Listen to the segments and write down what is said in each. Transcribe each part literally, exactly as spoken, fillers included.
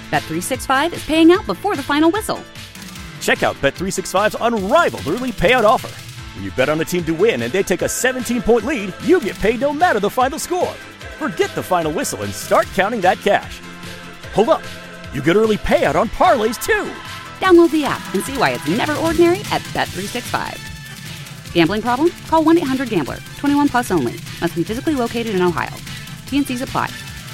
Bet three sixty-five is paying out before the final whistle. Check out Bet three sixty-five's unrivaled early payout offer. When you bet on a team to win and they take a seventeen-point lead, you get paid no matter the final score. Forget the final whistle and start counting that cash. Hold up. You get early payout on parlays, too. Download the app and see why it's never ordinary at Bet three sixty-five. Gambling problem? Call one eight hundred gambler. twenty-one plus only. Must be physically located in Ohio. T N Cs apply.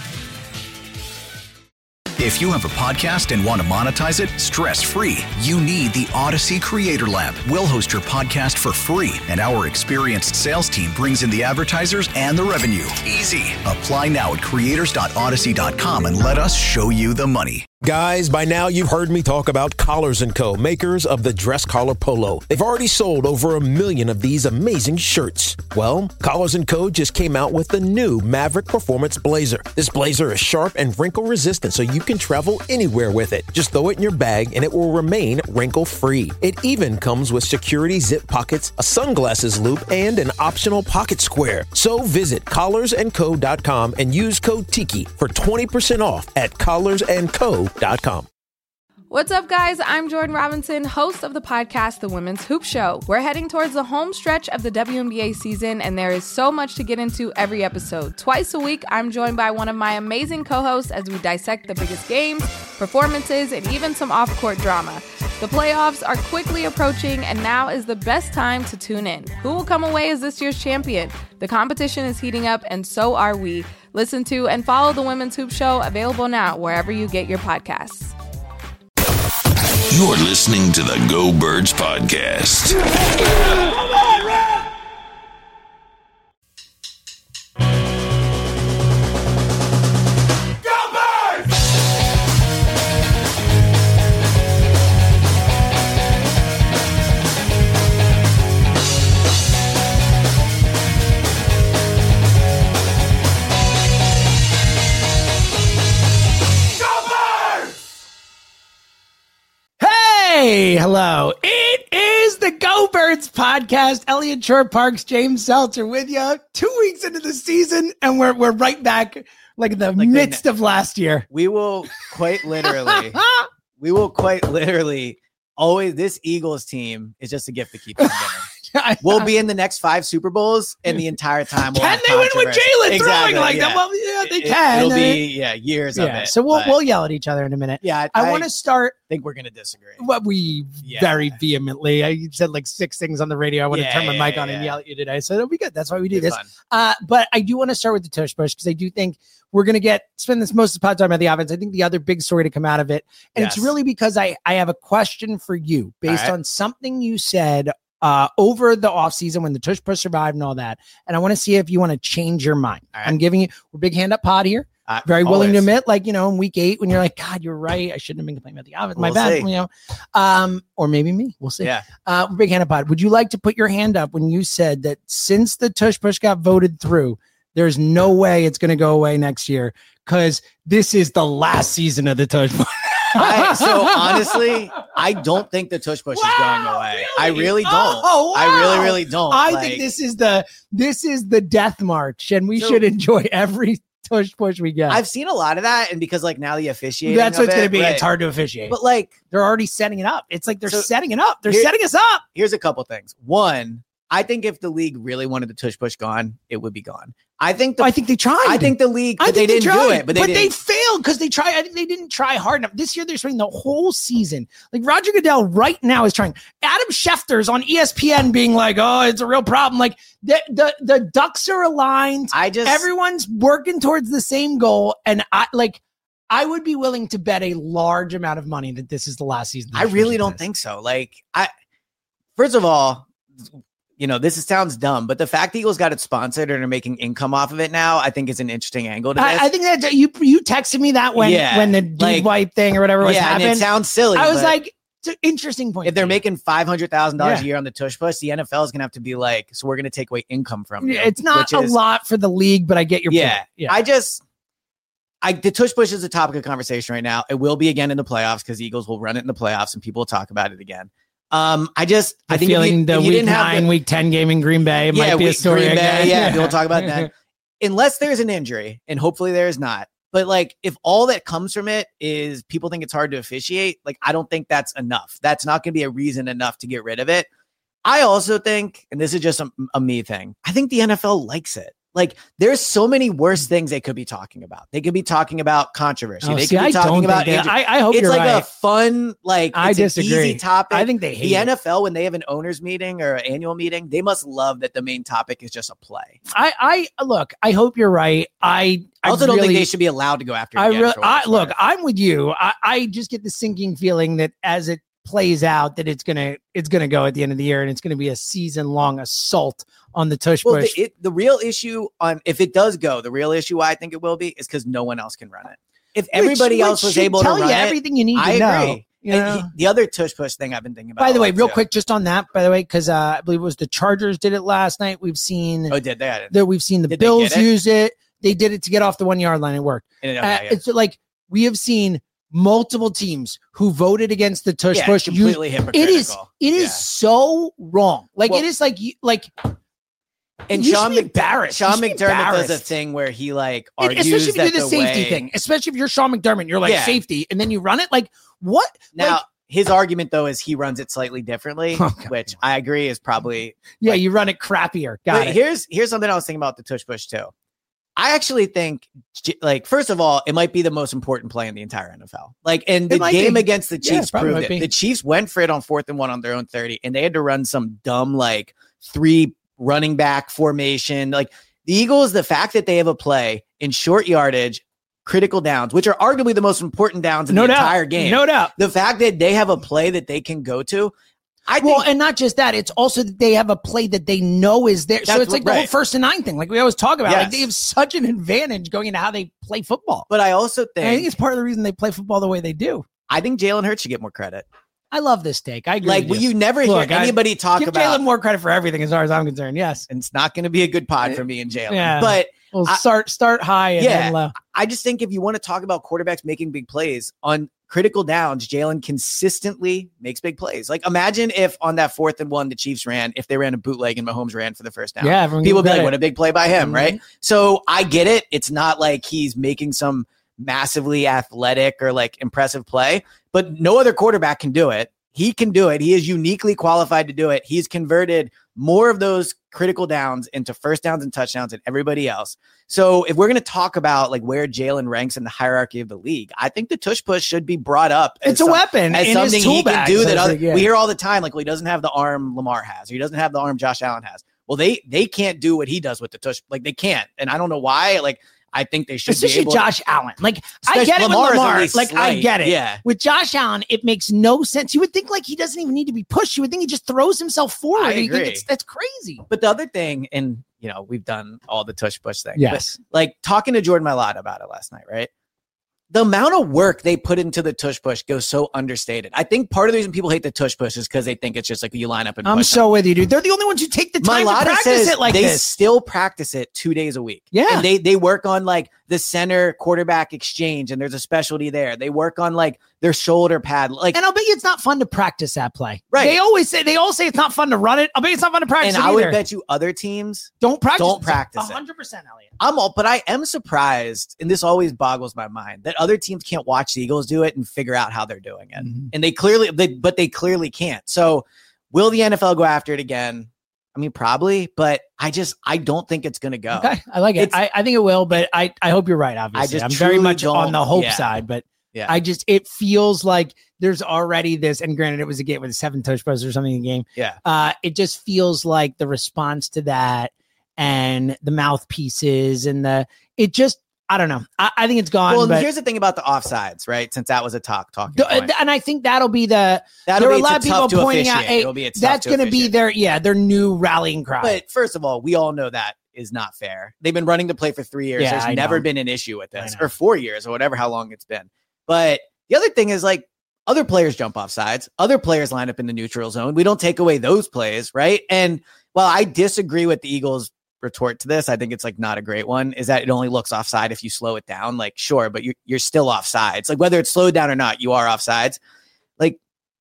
If you have a podcast and want to monetize it stress-free, you need the Odyssey Creator Lab. We'll host your podcast for free, and our experienced sales team brings in the advertisers and the revenue. Easy. Apply now at creators dot odyssey dot com and let us show you the money. Guys, by now you've heard me talk about Collars and Co., makers of the Dress Collar Polo. They've already sold over a million of these amazing shirts. Well, Collars and Co. just came out with the new Maverick Performance Blazer. This blazer is sharp and wrinkle-resistant, so you can travel anywhere with it. Just throw it in your bag and it will remain wrinkle-free. It even comes with security zip pockets, a sunglasses loop, and an optional pocket square. So visit collars and co dot com and use code Tiki for twenty percent off at collars and co dot com. What's up, guys? I'm Jordan Robinson, host of the podcast, The Women's Hoop Show. We're heading towards the home stretch of the W N B A season, and there is so much to get into every episode. Twice a week, I'm joined by one of my amazing co-hosts as we dissect the biggest games, performances, and even some off-court drama. The playoffs are quickly approaching, and now is the best time to tune in. Who will come away as this year's champion? The competition is heating up, and so are we. Listen to and follow The Women's Hoop Show, available now wherever you get your podcasts. You're listening to the Go Birds podcast. Hey, hello. It is the Go Birds podcast. Elliot Shore Parks, James Seltzer with you. Two weeks into the season, and we're we're right back like in the like midst the, of last year. We will quite literally, we will quite literally always, this Eagles team is just a gift to keep on giving. We'll be in the next five Super Bowls, and the entire time we'll can they win with Jalen exactly, throwing like yeah. that? Well, yeah, they it, can. It'll be yeah years yeah. of it. So we'll but, we'll yell at each other in a minute. Yeah, I, I, I want to start. I think we're gonna disagree. What we yeah. very vehemently. I said like six things on the radio. I want to yeah, turn my yeah, mic on yeah. and yell at you today. So it'll be good. That's why we do It's this. fun. Uh, but I do want to start with the tush push because I do think we're gonna get spend this most of the pod talking about the offense. I think the other big story to come out of it, and Yes. it's really because I I have a question for you based right. on something you said Uh, over the offseason when the tush push survived and all that. And I want to see if you want to change your mind. Right. I'm giving you, we're big hand up pod here. Uh, Very willing to always. admit, like, you know, in week eight, when you're like, God, you're right. I shouldn't have been complaining about the offense. My We'll bad. see. You know, um, or maybe me. We'll see. Yeah. Uh, we're big hand up pod. Would you like to put your hand up when you said that since the tush push got voted through, there's no way it's going to go away next year because this is the last season of the tush push? I, so honestly, I don't think the tush push Wow, is going away. really? I really don't. Oh, wow. I really, really don't. I Like, think this is the this is the death march, and we So- should enjoy every tush push we get. I've seen a lot of that, and because like now the officiating, That's what of it's going it, to be. right. It's hard to officiate, But like, they're already setting it up. It's like they're So, setting it up. They're here- setting us up. here's a couple things. One, I think if the league really wanted the tush push gone, it would be gone. I think the I think they tried. I think the league, I but they think didn't tried, do it. But they didn't. failed because they tried. I think they didn't try hard enough. This year they're spending the whole season. Like Roger Goodell right now is trying. Adam Schefter's on E S P N being like, "Oh, it's a real problem." Like the the the ducks are aligned. I just Everyone's working towards the same goal, and I like. I would be willing to bet a large amount of money that this is the last season. I really don't think so. Like, I first of all, you know, this is, sounds dumb, but the fact the Eagles got it sponsored and are making income off of it now, I think is an interesting angle to this. I, I think that you you texted me that when Yeah, when the dude like- wipe thing or whatever was yeah, and happening. it sounds silly. I was but like, it's an interesting point. if they're making five hundred thousand dollars Yeah. a year on the tush push, the N F L is gonna have to be like, so we're gonna take away income from you. it's not which a is- lot for the league, but I get your Yeah, point. Yeah. I just. I, the tush push is a topic of conversation right now. It will be again in the playoffs because the Eagles will run it in the playoffs and people will talk about it again. Um, I just, I I think feeling if you, the if you week didn't have nine, the, week ten game in Green Bay it yeah, might be a week story Green Bay, again. yeah, people talk about that. Unless there's an injury, and hopefully there is not. But like, if all that comes from it is people think it's hard to officiate, like, I don't think that's enough. That's not going to be a reason enough to get rid of it. I also think, and this is just a, a me thing, I think the N F L likes it. Like, there's so many worse things they could be talking about. They could be talking about controversy. Oh, they see, could be I talking don't about. think Andrew, they, I, I hope it's you're like right. a fun, like I it's disagree. an easy topic. I think they hate the it. N F L when they have an owners meeting or an annual meeting. They must love that the main topic is just a play. I, I look. I hope you're right. I, I also I don't really, think they should be allowed to go after. It I again really. for I what's look. worth. I'm with you. I, I just get the sinking feeling that as it plays out, that it's gonna it's gonna go at the end of the year, and it's gonna be a season long assault on the tush Well, push. the, it, the real issue on if it does go, the real issue I think it will be is because no one else can run it. If everybody which, else which was should able to tell run you it, everything you need I to know. agree. You And know? he- the other tush push thing I've been thinking about. By the a way, lot, real too. quick, just on that. By the way, because uh, I believe it was the Chargers did it last night. We've seen Oh, did they? I didn't- that. We've seen the Did they Bills get it? use it. They did it to get off the one yard line. It worked. Okay, Uh, yeah. It's like we have seen multiple teams who voted against the tush Yeah, push. completely use- hypocritical. It is. It is Yeah. so wrong. Like Well- it is like you like. And you Sean, should be Mc- embarrassed. You Sean should be McDermott does a embarrassed. thing where he like It- argues especially if you that do the, the safety way, thing, especially if you're Sean McDermott, you're like Yeah. safety, and then you run it. Like what? Now, Like, his argument though is he runs it slightly differently, Oh, God. which I agree is probably. yeah, you run it crappier. Got But it. here's here's something I was thinking about the tush push too. I actually think, j- like, first of all, it might be the most important play in the entire N F L. Like, and the might game be. against the Yeah, Chiefs probably proved might it. be. The Chiefs went for it on fourth and one on their own thirty, and they had to run some dumb, like, three running back formation. Like, the Eagles, the fact that they have a play in short yardage, critical downs, which are arguably the most important downs in no the doubt. entire game. No doubt. The fact that they have a play that they can go to, I think. Well, and not just that, it's also that they have a play that they know is there. So That's it's like what- the whole right. first and nine thing, like we always talk about. Like Yes. they have such an advantage going into how they play football. but I also And I think think, it's part of the reason they play football the way they do. I think Jalen Hurts should get more credit. I love this take. I agree. Like, with you never Look, hear I- anybody talk Give about. Jalen more credit for everything, as far as I'm concerned. Yes, and it's not going to be a good pod for me and Jalen. Yeah. But we'll I- start start high and Yeah. then low. I just think if you want to talk about quarterbacks making big plays on critical downs, Jalen consistently makes big plays. Like, imagine if on that fourth and one the Chiefs ran, if they ran a bootleg and Mahomes ran for the first down. Yeah, everyone People would be get like, it. what a big play by him, Mhm. right? So I get it. It's not like he's making some massively athletic or like impressive play, but no other quarterback can do it. He can do it. He is uniquely qualified to do it. He's converted more of those critical downs into first downs and touchdowns than everybody else. So if we're going to talk about like where Jalen ranks in the hierarchy of the league, I think the tush push should be brought up. as It's a some- weapon as in his something tool he can bag, do so that it's other, like, yeah. we hear all the time. Like, well, he doesn't have the arm Lamar has, or he doesn't have the arm Josh Allen has. Well, they they can't do what he does with the tush. Like, they can't, and I don't know why. Like, I think they should Especially be able. Josh Allen. Like I Especially get it Lamar with is at Lamar. least Like I slight. get it. Yeah. With Josh Allen, it makes no sense. You would think like he doesn't even need to be pushed. You would think he just throws himself forward. I You think agree. it's, that's crazy. But the other thing, and you know, we've done all the tush push thing. Yes. But, like, talking to Jordan Mailata about it last night, right? The amount of work they put into the tush push goes so understated. I think part of the reason people hate the tush push is because they think it's just like you line up and I'm push so with you, dude. They're the only ones who take the time to Mailata practice says it like they this. still practice it two days a week. Yeah. And they they work on like the center quarterback exchange, and there's a specialty there. They work on like their shoulder pad. Like, And I'll bet you it's not fun to practice that play. Right. They always say they all say it's not fun to run it. I'll bet you it's not fun to practice and it I would either. bet you other teams don't practice. don't practice it. one hundred percent, Elliot. I'm all, but I am surprised, and this always boggles my mind, that other teams can't watch the Eagles do it and figure out how they're doing it. Mhm. And they clearly, they, but they clearly can't. So will the N F L go after it again? I mean, probably, but I just, I don't think it's going to go. Okay, I like it. It's- I, I think it will, but I, I hope you're right. Obviously, just I'm very truly much don't- on the hope yeah. side, but Yeah. I just it feels like there's already this. And granted, it was a game with seven touch passes or something in the game. Yeah. Uh, it just feels like the response to that and the mouthpieces and the it just I don't know. I, I think it's gone. Well, and but here's the thing about the offsides, right? Since that was a talk talking the- point. and I think that'll be the That'll there are be a lot it's of tough people to pointing out, officiate. hey, It'll be it's that's going to be their yeah their new rallying cry. But first of all, we all know that is not fair. They've been running the play for three years. Yeah, There's I never know. been an issue with this, I know. or four years, or whatever, how long it's been. But the other thing is like other players jump off sides. Other players line up in the neutral zone. We don't take away those plays, right? And while I disagree with the Eagles' retort to this, I think it's like not a great one, is that it only looks offside if you slow it down. Like, sure, but you're, you're still offsides. Like, whether it's slowed down or not, you are offsides. Like,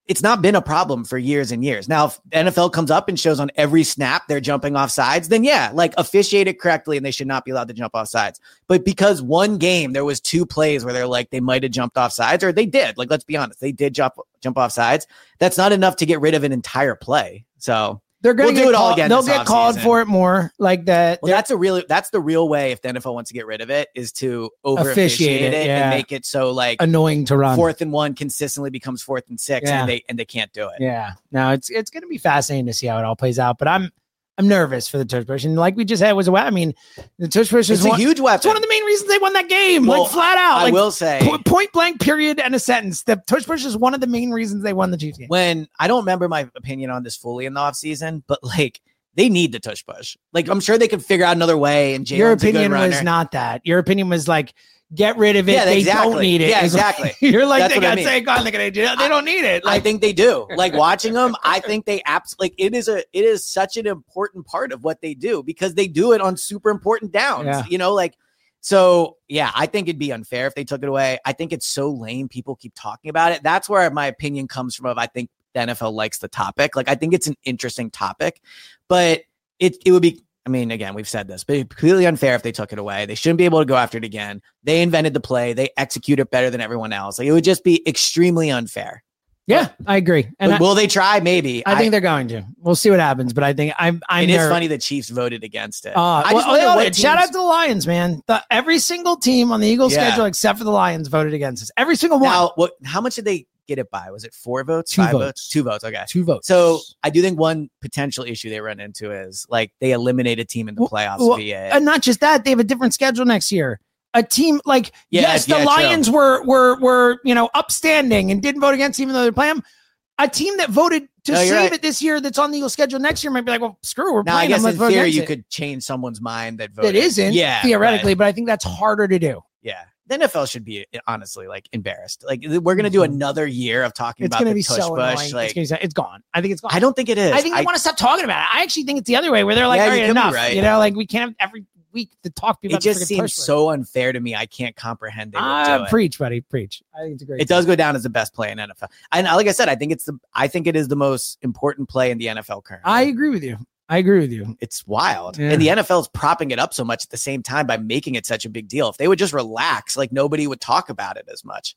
it's not been a problem for years and years. Now, if the N F L comes up and shows on every snap they're jumping off sides, then yeah, like officiate it correctly and they should not be allowed to jump off sides. But because one game there was two plays where they're like they might have jumped off sides, or they did. Like, let's be honest, they did jump jump off sides. That's not enough to get rid of an entire play. So they're going to we'll do it call, all again. They'll this get called season. for it more like that. Well, that's a really that's the real way if the N F L wants to get rid of it is to over Officiate officiate it, it, yeah. and make it so like annoying to run. fourth and one consistently becomes fourth and six, Yeah. and they and they can't do it. Yeah, no, it's it's going to be fascinating to see how it all plays out. But I'm I'm nervous for the tush push, and like we just had was a we- I mean, the tush push is It's a one, huge weapon. It's one of the main reasons they won that game, Well, like flat out. I like, will say po- point blank, period, and a sentence. The tush push is one of the main reasons they won the Chiefs game. when I don't remember my opinion on this fully in the offseason, but like they need the tush push. Like I'm sure they can figure out another way. And Jalen's Your a good opinion was runner. not that. Your opinion was like, get rid of it. Yeah, they exactly. don't need it. Yeah, It's like- exactly. you're like, That's they what I got mean. say, God, look at it. They don't need it. I Like, think they do. Like watching them, I think they absolutely like it is a it is such an important part of what they do because they do it on super important downs. Yeah. You know, like so yeah, I think it'd be unfair if they took it away. I think it's so lame. People keep talking about it. That's where my opinion comes from of I think the N F L likes the topic. Like I think it's an interesting topic, but it it would be I mean, again, we've said this, but it'd be completely unfair if they took it away. They shouldn't be able to go after it again. They invented the play. They execute it better than everyone else. Like it would just be extremely unfair. yeah, I agree. And But I, will they try? Maybe. I think they're going to. We'll see what happens. But I think I'm. I'm. It is nerv- funny the Chiefs voted against it. Uh, I well, just wonder oh, what yeah, shout teams- out to the Lions, man. The, every single team on the Eagles Yeah. schedule except for the Lions voted against us. Every single one. Now, what? How much did they get it by? Was it four votes? Two Five votes. votes? Two votes. Okay. Two votes. So I do think one potential issue they run into is like they eliminate a team in the Well, playoffs well, via. and not just that, they have a different schedule next year. A team like Yeah, yes, the yeah, true. Lions were were were you know upstanding and didn't vote against even though they're playing. A team that voted to No, save you're right. it this year that's on the Eagles schedule next year might be like, well, screw, we're now, I playing guess them. Let's in vote theory against you it. could change someone's mind that voted. That isn't Yeah, theoretically, right. but I think that's harder to do. Yeah. The N F L should be honestly like embarrassed. Like we're gonna do another year of talking It's about going to the be tush so annoying. push. It's, Like gonna be so- it's gone. I think it's gone. I don't think it is. I think they want to stop talking about it. I actually think it's the other way where they're like, Yeah, all you right, could be enough. right. You know, like we can't have every week to talk to people It about just the friggin' seems tush push. so unfair to me. I can't comprehend they would Ah, do it. preach, buddy, preach. I think it's a great. It does go down as the best play in N F L. And like I said, I think it's the I think it is the most important play in the N F L currently. I agree with you. I agree with you. It's wild. Yeah. And the N F L is propping it up so much at the same time by making it such a big deal. If they would just relax, like nobody would talk about it as much.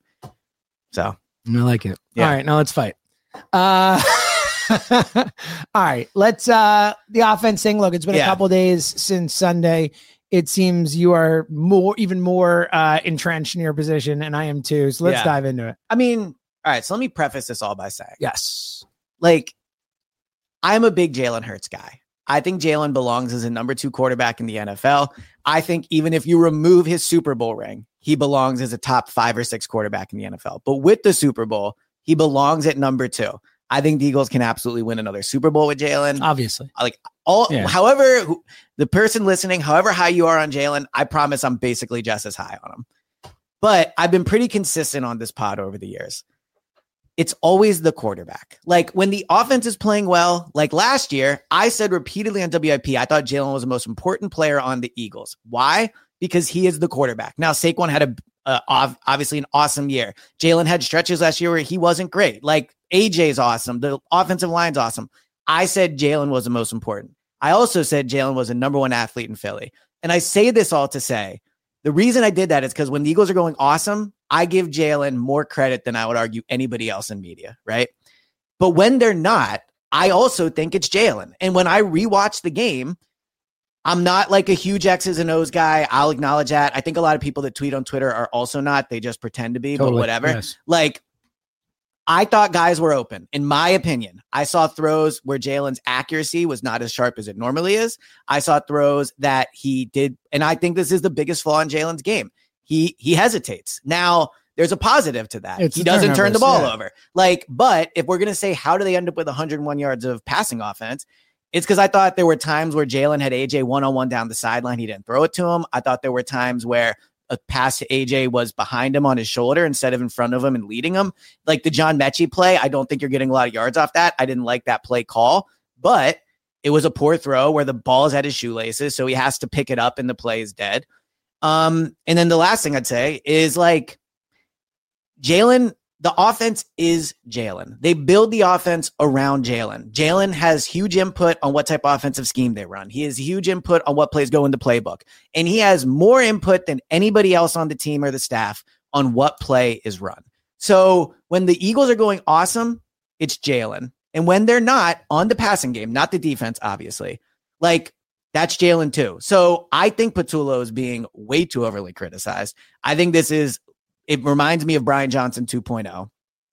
So I like it. Yeah. All right, now let's fight. Uh, all right, let's uh the offense thing. Look, it's been Yeah. a couple days since Sunday. It seems you are more, even more uh entrenched in your position, and I am too. So let's Yeah. dive into it. I mean, all right, so let me preface this all by saying, Yes. like, I'm a big Jalen Hurts guy. I think Jalen belongs as a number two quarterback in the N F L. I think even if you remove his Super Bowl ring, he belongs as a top five or six quarterback in the N F L. But with the Super Bowl, he belongs at number two. I think the Eagles can absolutely win another Super Bowl with Jalen. Obviously. Like all, Yeah. however, who, the person listening, however high you are on Jalen, I promise I'm basically just as high on him. But I've been pretty consistent on this pod over the years. It's always the quarterback. Like when the offense is playing well, like last year, I said repeatedly on W I P, I thought Jalen was the most important player on the Eagles. Why? Because he is the quarterback. Now, Saquon had a uh, ov- obviously an awesome year. Jalen had stretches last year where he wasn't great. Like A J's awesome. The offensive line's awesome. I said Jalen was the most important. I also said Jalen was the number one athlete in Philly. And I say this all to say, the reason I did that is because when the Eagles are going awesome, I give Jalen more credit than I would argue anybody else in media, right? But when they're not, I also think it's Jalen. And when I rewatch the game, I'm not like a huge X's and O's guy. I'll acknowledge that. I think a lot of people that tweet on Twitter are also not. They just pretend to be, Totally, but whatever. yes. Like, I thought guys were open. In my opinion, I saw throws where Jalen's accuracy was not as sharp as it normally is. I saw throws that he did, and I think this is the biggest flaw in Jalen's game. He he hesitates. Now, there's a positive to that. It's he the doesn't turn the turnovers, ball yeah. over. Like, but if we're gonna say how do they end up with one hundred one yards of passing offense, it's because I thought there were times where Jalen had A J one-on-one down the sideline. He didn't throw it to him. I thought there were times where a pass to A J was behind him on his shoulder instead of in front of him and leading him. Like the John Mechie play, I don't think you're getting a lot of yards off that. I didn't like that play call, but it was a poor throw where the ball is at his shoelaces, so he has to pick it up and the play is dead. Um, and then the last thing I'd say is like Jalen the offense is Jalen. They build the offense around Jalen. Jalen has huge input on what type of offensive scheme they run. He has huge input on what plays go in the playbook. And he has more input than anybody else on the team or the staff on what play is run. So when the Eagles are going awesome, it's Jalen. And when they're not on the passing game, not the defense, obviously, like that's Jalen too. So I think Patullo is being way too overly criticized. I think this is, it reminds me of Brian Johnson two point oh.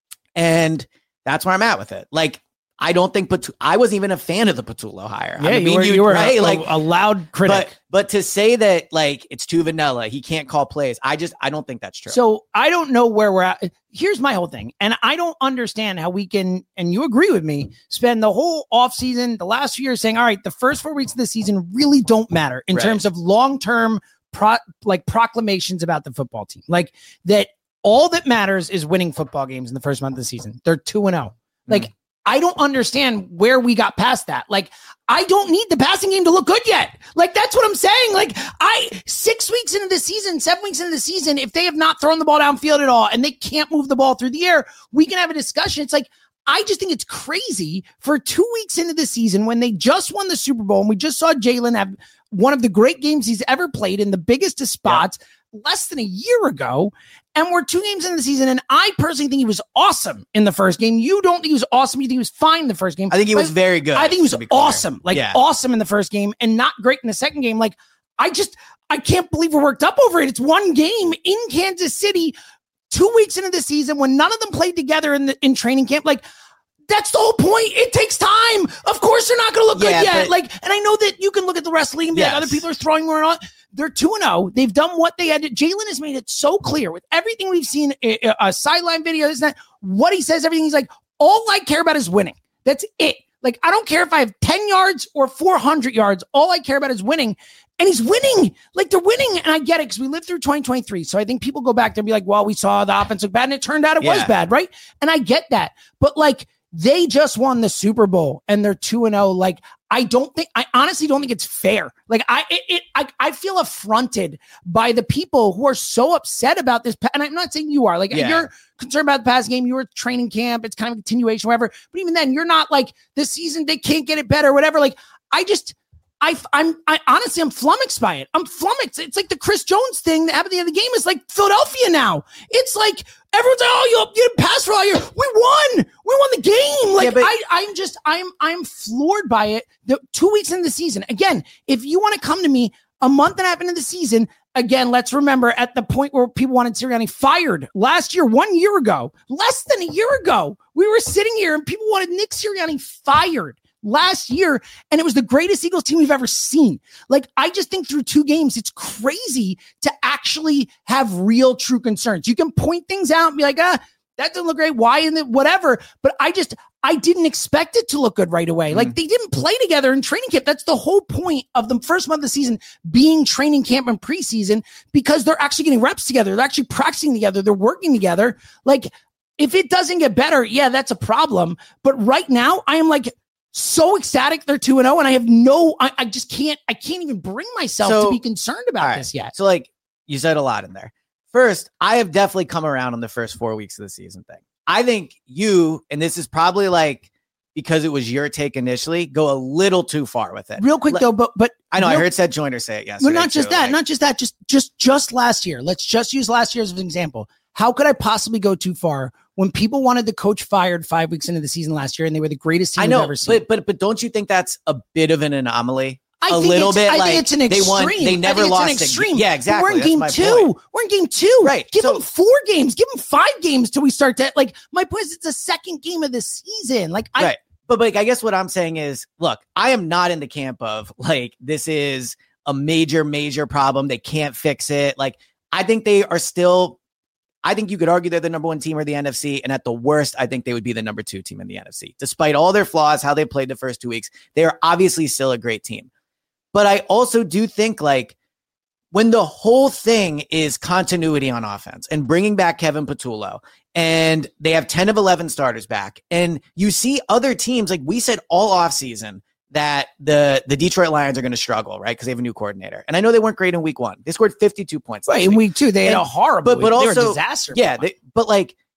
And that's where I'm at with it. Like, I don't think Patu- I wasn't even a fan of the Patullo hire. Yeah, I mean, you were, you, you were right? a, like, a loud critic. But, but to say that like it's too vanilla, he can't call plays. I just, I don't think that's true. So I don't know where we're at. Here's my whole thing. And I don't understand how we can, and you agree with me, spend the whole offseason, the last few years saying, all right, the first four weeks of the season really don't matter in Right. terms of long-term pro, like proclamations about the football team. Like that all that matters is winning football games in the first month of the season. They're two and oh. Like, mm. I don't understand where we got past that. Like, I don't need the passing game to look good yet. Like, that's what I'm saying. Like, I, six weeks into the season, seven weeks into the season, if they have not thrown the ball downfield at all and they can't move the ball through the air, we can have a discussion. It's like, I just think it's crazy for two weeks into the season when they just won the Super Bowl and we just saw Jalen have one of the great games he's ever played in the biggest of spots yeah. less than a year ago. And we're two games into the season, and I personally think he was awesome in the first game. You don't think he was awesome. You think he was fine in the first game. I think he was but very good. I think he was awesome. Like, yeah. awesome in the first game and not great in the second game. Like, I just, I can't believe we're worked up over it. It's one game in Kansas City, two weeks into the season when none of them played together in the in training camp. Like, that's the whole point. It takes time. Of course, they're not going to look yeah, good yet. But, like, and I know that you can look at the rest of the league and be yes. like, other people are throwing more on. They're two and oh. They've done what they had to. Jalen has made it so clear with everything we've seen, a, a sideline video, isn't that what he says? Everything. He's like, all I care about is winning. That's it. Like, I don't care if I have ten yards or four hundred yards. All I care about is winning. And he's winning. Like, they're winning. And I get it because we lived through twenty twenty-three. So I think people go back there and be like, well, we saw the offense look bad. And it turned out it yeah. was bad, right? And I get that. But, like, they just won the Super Bowl and they're two and oh. Like, I don't think, I honestly don't think it's fair. Like, I, it, it, I, I feel affronted by the people who are so upset about this. And I'm not saying you are. Like, yeah. you're concerned about the pass game. You were at training camp. It's kind of a continuation, whatever. But even then, you're not like, this season, they can't get it better, whatever. Like, I just, I, I'm, I honestly, I'm flummoxed by it. I'm flummoxed. It's like the Chris Jones thing that happened at the end of the game is like Philadelphia now. It's like everyone's like, oh, you, you didn't pass for all year. We won. We won the game. Like, yeah, but- I, I'm just, I'm, I'm floored by it. The two weeks into the season, again, if you want to come to me a month and a half into the season, again, let's remember at the point where people wanted Sirianni fired last year, one year ago, less than a year ago, we were sitting here and people wanted Nick Sirianni fired last year, and it was the greatest Eagles team we've ever seen. Like, I just think through two games, it's crazy to actually have real, true concerns. You can point things out and be like, ah, that doesn't look great. Why in the whatever? But I just, I didn't expect it to look good right away. Mm-hmm. Like, they didn't play together in training camp. That's the whole point of the first month of the season being training camp and preseason, because they're actually getting reps together. They're actually practicing together. They're working together. Like, if it doesn't get better, yeah, that's a problem. But right now, I am like, so ecstatic they're two and oh, and I have no, I, I just can't, I can't even bring myself so, to be concerned about right. this yet. So, like, you said a lot in there. First, I have definitely come around on the first four weeks of the season thing. I think you, and this is probably like, because it was your take initially, go a little too far with it. Real quick, Let, though, but, but I know real, I heard Seth Joyner say it yesterday. Well, not just too, that, like, not just that, just, just, just last year. Let's just use last year as an example. How could I possibly go too far when people wanted the coach fired five weeks into the season last year and they were the greatest team I know, we've ever seen? But, but, but don't you think that's a bit of an anomaly? I a think little it's, bit I like think it's an extreme. They won. They never I think lost. It's an extreme. A, yeah, exactly. We're in That's game my two. Point. We're in game two. Right. Give so, them four games. Give them five games till we start that. Like, my point is, it's the second game of the season. Like, I. Right. But, but I guess what I'm saying is, look, I am not in the camp of like, this is a major, major problem. They can't fix it. Like, I think they are still, I think you could argue they're the number one team in the N F C. And at the worst, I think they would be the number two team in the N F C. Despite all their flaws, how they played the first two weeks, they are obviously still a great team. But I also do think like when the whole thing is continuity on offense and bringing back Kevin Patullo, and they have ten of eleven starters back, and you see other teams, like we said all offseason, that the, the Detroit Lions are going to struggle, right? Because they have a new coordinator. And I know they weren't great in week one. They scored fifty-two points. Right, in week two, they and, had a horrible but, but week. also, they were a disaster. Yeah, they, but like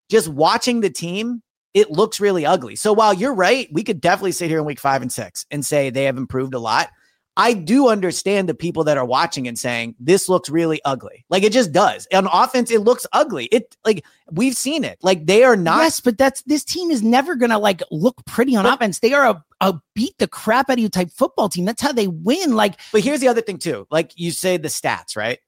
just watching the team, it looks really ugly. So while you're right, we could definitely sit here in week five and six and say they have improved a lot. I do understand the people that are watching and saying this looks really ugly. Like it just does. On offense, it looks ugly. It like we've seen it. Like they are not. Yes, but that's this team is never gonna like look pretty on but, offense. They are a, a beat the crap out of you type football team. That's how they win. Like, but here's the other thing too. Like you say the stats, right?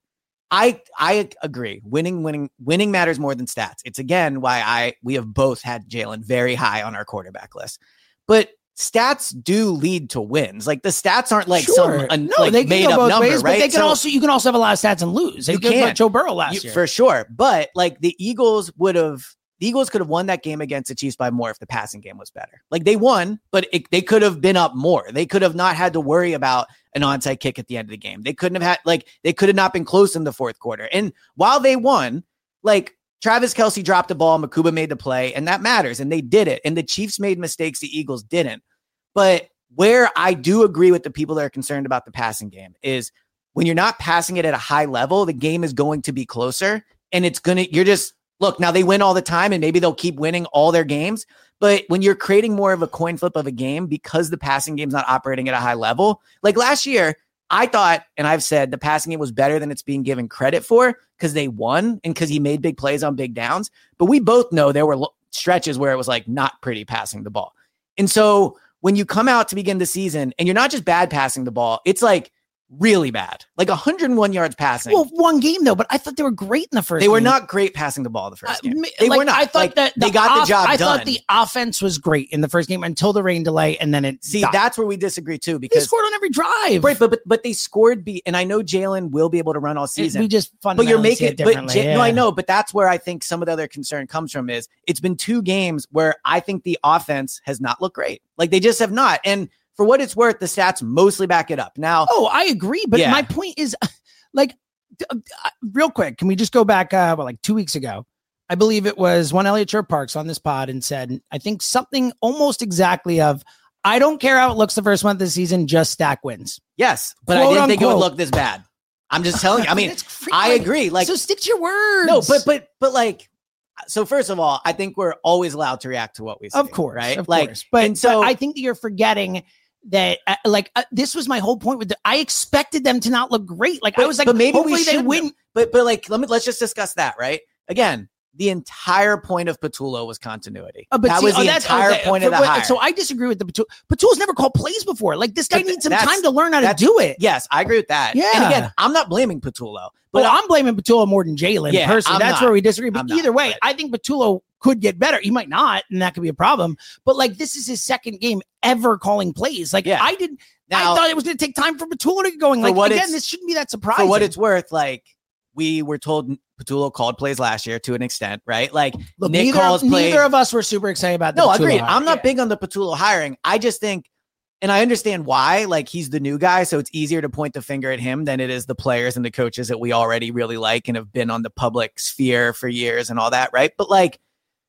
I I agree. Winning, winning, winning matters more than stats. It's again why I we have both had Jalen very high on our quarterback list, but. Stats do lead to wins. Like the stats aren't like sure. some uh, no, like they can made go up both number, ways, right? But they can so, also you can also have a lot of stats and lose. They you did can like Joe Burrow last you, year for sure. But like the Eagles would have, the Eagles could have won that game against the Chiefs by more if the passing game was better. Like they won, but it, they could have been up more. They could have not had to worry about an onside kick at the end of the game. They couldn't have had like they could have not been close in the fourth quarter. And while they won, like. Travis Kelce dropped the ball, Makuba made the play, and that matters. And they did it. And the Chiefs made mistakes, the Eagles didn't. But where I do agree with the people that are concerned about the passing game is when you're not passing it at a high level, the game is going to be closer. And it's going to, you're just, look, now they win all the time and maybe they'll keep winning all their games. But when you're creating more of a coin flip of a game because the passing game's not operating at a high level, like last year, I thought, and I've said the passing game was better than it's being given credit for because they won and because he made big plays on big downs. But we both know there were lo- stretches where it was like not pretty passing the ball. And so when you come out to begin the season and you're not just bad passing the ball, it's like really bad, like one hundred one yards passing. Well, one game though, but I thought they were great in the first They were game. not great passing the ball the first game. Uh, they like, were not. I thought like, that the they got off- the job I done. thought the offense was great in the first game until the rain delay, and then it See, died. that's where we disagree too, They because scored on every drive. right, but but but they scored. Be and I know Jalen will be able to run all season. We just but you're fundamentally see making it but differently. J- yeah. no, I know, but that's where I think some of the other concern comes from. Is it's been two games where I think the offense has not looked great. Like they just have not. And for what it's worth, the stats mostly back it up. Now, Oh, I agree, but Yeah. my point is, like, uh, real quick, can we just go back? Uh, well, like two weeks ago, I believe it was one Elliott Shore Parks on this pod and said, I think something almost exactly of, I don't care how it looks the first month of the season, just stack wins. yes, but Quote, I didn't think it would unquote. look this bad. I'm just telling you. I mean, It's cra- I like, agree. Like, so stick to your words. no, but but but like, so first of all, I think we're always allowed to react to what we see. of course, right? of like, course. But, and so but I think that you're forgetting that, uh, like, uh, this was my whole point with the, I expected them to not look great. Like, But- I was like, but maybe we hopefully they shouldn't win. have. But but like let me let's just discuss that, right? Again, the entire point of Patullo was continuity. Uh, but that see, was oh, the that's- entire okay, point for of the what- hire. So I disagree with the Patul. Patul's never called plays before. Like this guy But needs some that's- time to learn how to that's- do it. Yes, I agree with that. Yeah. And again, I'm not blaming Patullo, but But I'm blaming Patullo more than Jalen Yeah, personally. I'm That's not. where we disagree. But I'm not, either way, but- I think Patullo could get better. He might not, and that could be a problem. But like this is his second game ever calling plays. Like Yeah. I didn't. Now- I thought it was going to take time for Patullo to get going. For Like what again, it's- this shouldn't be that surprising. for what it's worth, like we were told Patullo called plays last year to an extent, right? Like Look, Nick neither, calls of, plays. neither of us were super excited about the No, Patullo agreed. hire. I'm not Yeah. big on the Patullo hiring. I just think, and I understand why, like he's the new guy, so it's easier to point the finger at him than it is the players and the coaches that we already really like and have been on the public sphere for years and all that, right? But like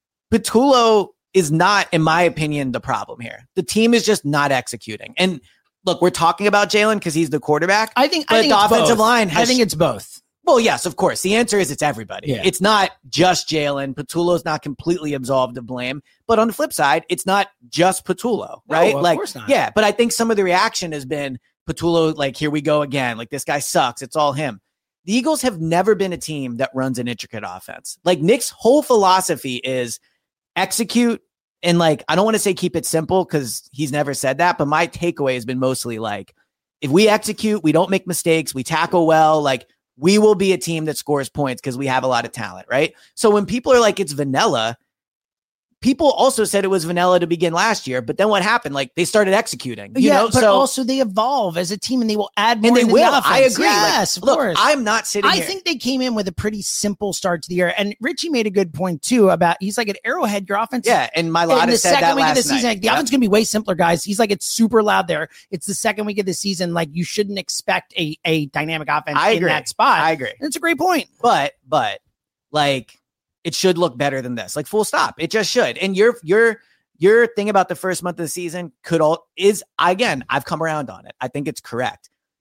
Patullo is not, in my opinion, the problem here. The team is just not executing. And look, we're talking about Jalen because he's the quarterback. I think. But I think the it's offensive both. line has- I think it's both. Well, yes, of course. The answer is it's everybody. Yeah. It's not just Jalen. Patullo's not completely absolved of blame. But on the flip side, it's not just Patullo, right? of like, course not. yeah, but I think some of the reaction has been Patullo, like, here we go again. Like, this guy sucks. It's all him. The Eagles have never been a team that runs an intricate offense. Like, Nick's whole philosophy is execute and, like, I don't want to say keep it simple because he's never said that, but my takeaway has been mostly like, if we execute, we don't make mistakes, we tackle well, like, we will be a team that scores points because we have a lot of talent, right? So when people are like, it's vanilla, people also said it was vanilla to begin last year, but then what happened? Like they started executing, you yeah, know? but so, also they evolve as a team and they will add more and they into will. the offense. I agree. Yes, like, of look, course. I'm not sitting I here. think they came in with a pretty simple start to the year. And Richie made a good point too about he's like at Arrowhead, your offense. yeah, and my in lot the said second that week of last the season, night. like, the Yep. offense gonna be way simpler, guys. He's like, it's super loud there. It's the second week of the season. Like you shouldn't expect a, a dynamic offense I in agree. that spot. I agree. And it's a great point. But, but like it should look better than this. Like full stop. It just should. And your, your, your thing about the first month of the season could all is again, I've come around on it. I think it's correct.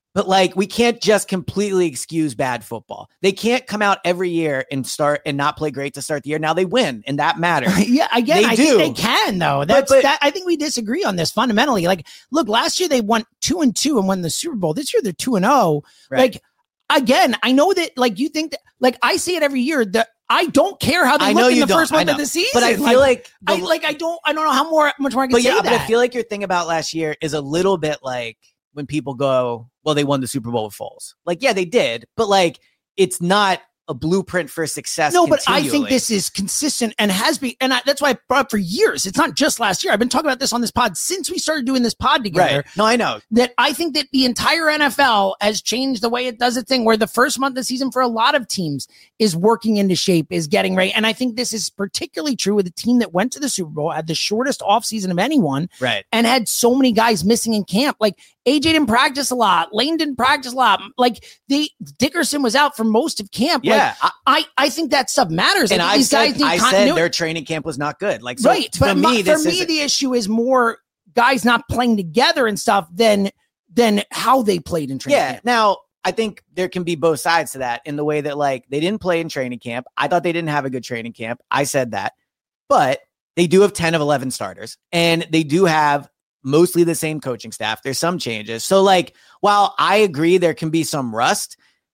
But like, we can't just completely excuse bad football. They can't come out every year and start and not play great to start the year. Now they win, and that matters. Yeah, again, they I do. think they can though. That's but, but, that. I think we disagree on this fundamentally. Like, look, last year they won two and two and won the Super Bowl. This year they're two and zero. Right. Like, again, I know that. Like, you think that. Like, I see it every year. That I don't care how they I look know in you the don't. first I month know. of the season. But I feel like, I the, like I don't. I don't know how more much more I can but say yeah, that. but I feel like your thing about last year is a little bit like when people go, well, they won the Super Bowl with Foles. Like, yeah, they did, but like, it's not a blueprint for success. No, but I think this is consistent and has been, and I, that's why I brought up for years. It's not just last year. I've been talking about this on this pod since we started doing this pod together. Right. No, I know that. I think that the entire N F L has changed the way it does its thing, where the first month of the season for a lot of teams is working into shape, is getting ready. And I think this is particularly true with a team that went to the Super Bowl, had the shortest offseason of anyone, right, and had so many guys missing in camp. Like, A J didn't practice a lot. Lane didn't practice a lot. Like, the Dickerson was out for most of camp. Yeah. Like, I, I think that stuff matters. And I I these said, guys need I continuity. said their training camp was not good. Like, so right. for But me, my, this for me, is the issue is more guys not playing together and stuff than, than how they played in training yeah. camp. Now, I think there can be both sides to that in the way that, like, they didn't play in training camp. I thought they didn't have a good training camp. I said that. But they do have ten of eleven starters, and they do have mostly the same coaching staff. There's some changes. So, like, while I agree there can be some rust,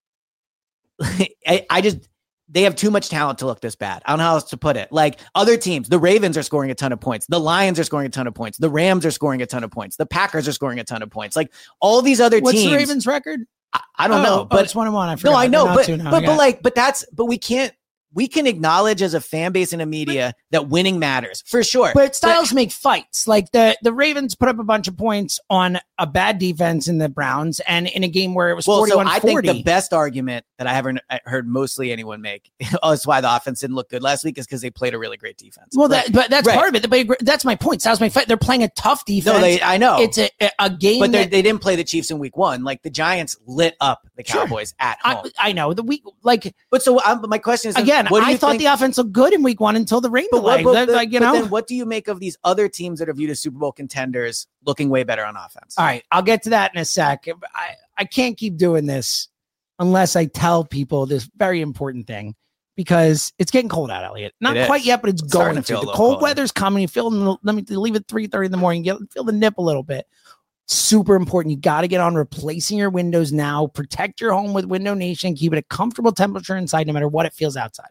I, I just, they have too much talent to look this bad. I don't know how else to put it. Like, other teams, the Ravens are scoring a ton of points. The Lions are scoring a ton of points. The Rams are scoring a ton of points. The Packers are scoring a ton of points. Like, all these other What's teams. the Ravens record? I, I don't oh, know, oh, but it's one and one. I forgot. no, I know, They're but, not two now. but, I but got like, but that's, but we can't, we can acknowledge as a fan base in the media that winning matters for sure. But styles but, make fights. Like the, the Ravens put up a bunch of points on a bad defense in the Browns, and in a game where it was well, forty-one so I forty. think the best argument that I haven't heard mostly anyone make, oh, that's why the offense didn't look good last week, is because they played a really great defense. Well, like, that, but that's right. part of it. But that's my point. Styles make fight. They're playing a tough defense. No, they, I know. It's a, a game. But that, they didn't play the Chiefs in week one. Like, the Giants lit up the Cowboys sure. at home. I, I know. The week, like, but so um, my question is, again, what do you I thought think, the offense looked good in week one until the rain but delay. What, but, that, like, you but know, then what do you make of these other teams that are viewed as Super Bowl contenders looking way better on offense? All right, I'll get to that in a sec. I, I can't keep doing this unless I tell people this very important thing, because it's getting cold out, Elliot. Not it quite yet, but it's, it's going to. to. The cold colder. weather's coming. You feel the, let me leave it three thirty in the morning. Get, feel the nip a little bit. Super important. You got to get on replacing your windows now. Protect your home with Window Nation. Keep it a comfortable temperature inside, no matter what it feels outside.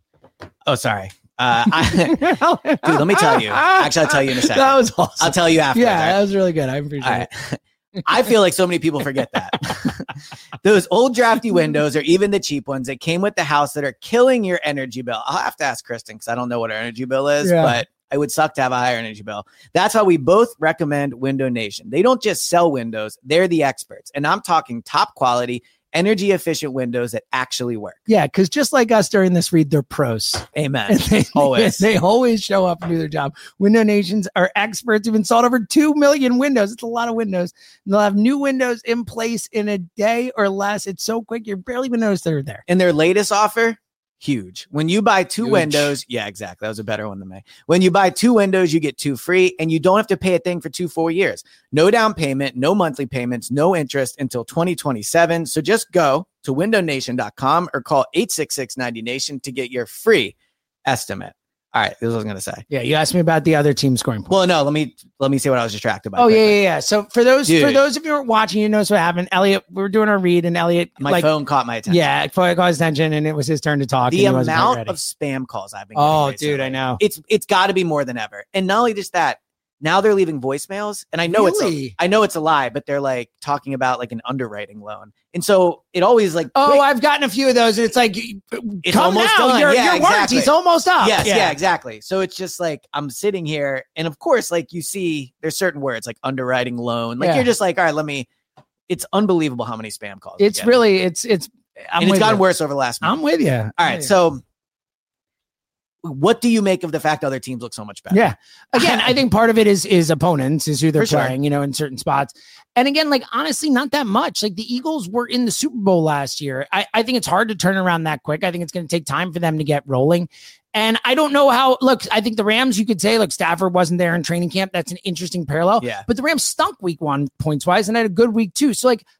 Oh, sorry. Uh, I, dude, let me tell you. Actually, I'll tell you in a second. That was awesome. I'll tell you after. Yeah, that. that was really good. I appreciate All it. right. I feel like so many people forget that. Those old drafty windows, or even the cheap ones that came with the house, that are killing your energy bill. I'll have to ask Kristen, because I don't know what her energy bill is, Yeah. but it would suck to have a higher energy bill. That's why we both recommend Window Nation. They don't just sell windows, they're the experts. And I'm talking top quality, energy efficient windows that actually work. Yeah, because just like us during this read, they're pros. Amen. They, Always. They always show up and do their job. Window Nations are experts who've installed over two million windows. It's a lot of windows. And they'll have new windows in place in a day or less. It's so quick, you barely even notice they're there. And their latest offer, huge. When you buy two Huge. windows, yeah, exactly. That was a better one than me. When you buy two windows, you get two free, and you don't have to pay a thing for two full years. No down payment, no monthly payments, no interest until twenty twenty-seven. So just go to window nation dot com or call eight six six ninety nation to get your free estimate. All right, this is what I was going to say. Yeah, you asked me about the other team scoring points. Well, no, let me let me see what I was distracted by. Oh, quickly. yeah, yeah, yeah. So for those Dude. for those of you who are watching, you notice what happened. Elliot, we were doing our read, and Elliot, My like, phone caught my attention. yeah, it caught his attention, and it was his turn to talk. The and he wasn't quite amount ready. of spam calls I've been getting Oh, recently, dude, I know. It's it's got to be more than ever. And not only just that, now they're leaving voicemails, and I know it's a, Really? I know it's a lie, but they're like talking about like an underwriting loan, and so it always like Oh, quick- I've gotten a few of those, and it's like, It's come almost now, done. your, Yeah, your exactly. warranty's almost up. yes, yeah. exactly. So it's just like I'm sitting here, and of course, like you see, there's certain words like underwriting loan, like Yeah. you're just like, all right, let me. It's unbelievable how many spam calls. we It's get. really, it's, it's, I'm and it's with gotten you. worse over the last month. I'm with you. All right, so what do you make of the fact other teams look so much better? Yeah. Again, I think part of it is is opponents, is who they're For sure. playing, you know, in certain spots. And again, like, honestly, not that much. Like, the Eagles were in the Super Bowl last year. I, I think it's hard to turn around that quick. I think it's going to take time for them to get rolling. And I don't know how, look, I think the Rams, you could say, look, Stafford wasn't there in training camp. That's an interesting parallel. Yeah. But the Rams stunk week one points wise and had a good week too. So, like,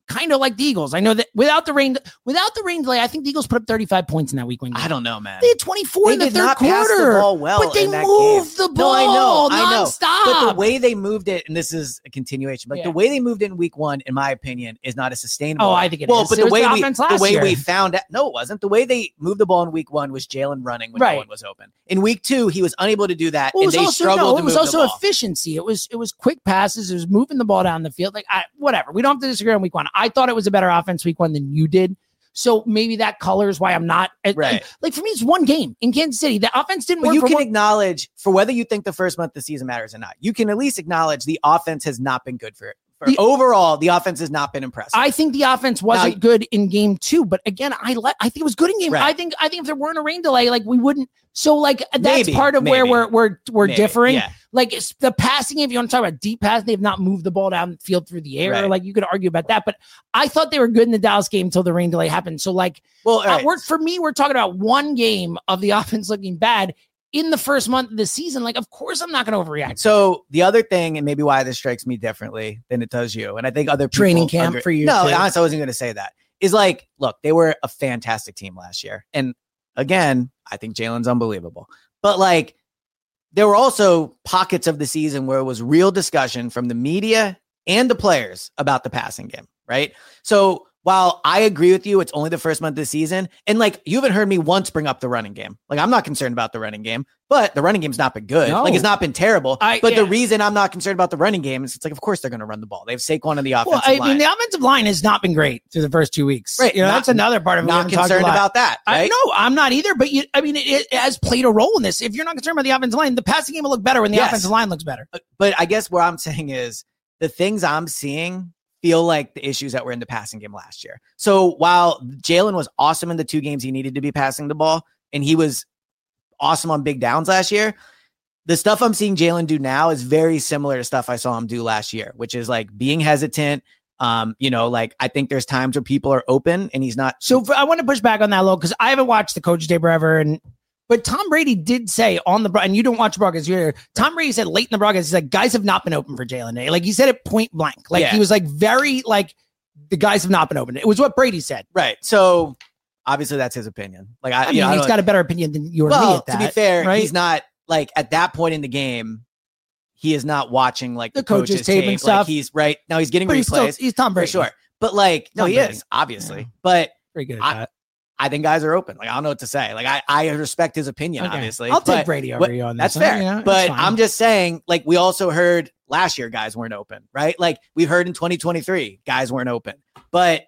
kind of like the Eagles. I know that without the rain, without the rain delay, I think the Eagles put up thirty-five points in that week one game. I don't know, man. They had twenty-four they in the did third not quarter. Pass the ball well, but they in that moved game. the ball. No, I know, I know. nonstop. But the way they moved it, and this is a continuation, but Yeah. the way they moved it in week one, in my opinion, is not a sustainable. Oh, I think it well, is. but It the was way the we, offense the last way year. we found out, no, it wasn't. The way they moved the ball in week one was Jalen running when Right. no one was open. In week two, he was unable to do that, Well, it and was they also, struggled no, to it was move also the ball. efficiency. It was it was quick passes. It was moving the ball down the field. Like I, whatever. We don't have to disagree on week one. I thought it was a better offense week one than you did. So maybe that colors why I'm not Right. Like for me, it's one game in Kansas City. The offense didn't But work. you for can one- acknowledge, for whether you think the first month of the season matters or not, you can at least acknowledge the offense has not been good for it. For The- overall, the offense has not been impressive. I think the offense wasn't Now- good in game two, but again, I let I think it was good in game. Right. I think I think if there weren't a rain delay, like we wouldn't. So like that's Maybe, part of where maybe. we're we're we're Maybe, differing. yeah. Like it's the passing game. If you want to talk about deep passing, they've not moved the ball down the field through the air. Right. Like you could argue about that, but I thought they were good in the Dallas game until the rain delay happened. So like, Well, all uh, right. we're, for me, we're talking about one game of the offense looking bad in the first month of the season. Like, of course, I'm not going to overreact. So the other thing, and maybe why this strikes me differently than it does you, and I think other people Training camp agree- for you, No, too. honestly, I wasn't going to say that. Is like, look, they were a fantastic team last year, and again, I think Jalen's unbelievable. But like, there were also pockets of the season where it was real discussion from the media and the players about the passing game, right? So while I agree with you, it's only the first month of the season. And like, you haven't heard me once bring up the running game. Like, I'm not concerned about the running game, but the running game's not been good. No. Like, it's not been terrible. I- but the yeah. reason I'm not concerned about the running game is it's like, of course they're going to run the ball. They have Saquon in the offensive Well, I line. mean, the offensive line has not been great through the first two weeks. Right. You know, Not- that's another part of it. we not haven't talked a concerned lot. about that, I right? no, I'm not either. But you, I mean, it, it has played a role in this. If you're not concerned about the offensive line, the passing game will look better when the Yes. offensive line looks better. But I guess what I'm saying is the things I'm seeing feel like the issues that were in the passing game last year. So while Jalen was awesome in the two games he needed to be passing the ball, and he was awesome on big downs last year, the stuff I'm seeing Jalen do now is very similar to stuff I saw him do last year, which is like being hesitant. Um, you know, like I think there's times where people are open and he's not. So for, I want to push back on that a little because I haven't watched the Coach Day forever, and but Tom Brady did say on the bro- and you don't watch the broadcast. You're here. Tom Brady said late in the broadcast, he's like, guys have not been open for Jalen. Like he said it point blank. Like Yeah. he was like very like the guys have not been open. It was what Brady said. Right. So obviously that's his opinion. Like I, I you mean, know, I he's don't- got a better opinion than you or me well, at that. to be fair, right? he's not like at that point in the game, he is not watching like the, The coach's coach's tape and Like, stuff. he's right now he's getting But he's, still, replays he's Tom for Brady. sure. But like, no, Tom he Brady. is obviously, Yeah. but Very good at I- that. I think guys are open. Like, I don't know what to say. Like, I, I respect his opinion, Okay. obviously. I'll take but Brady over what- you on That's this. huh? fair. Yeah, it's but fine. I'm just saying, like, we also heard last year guys weren't open, right? Like, we've heard in twenty twenty-three guys weren't open. But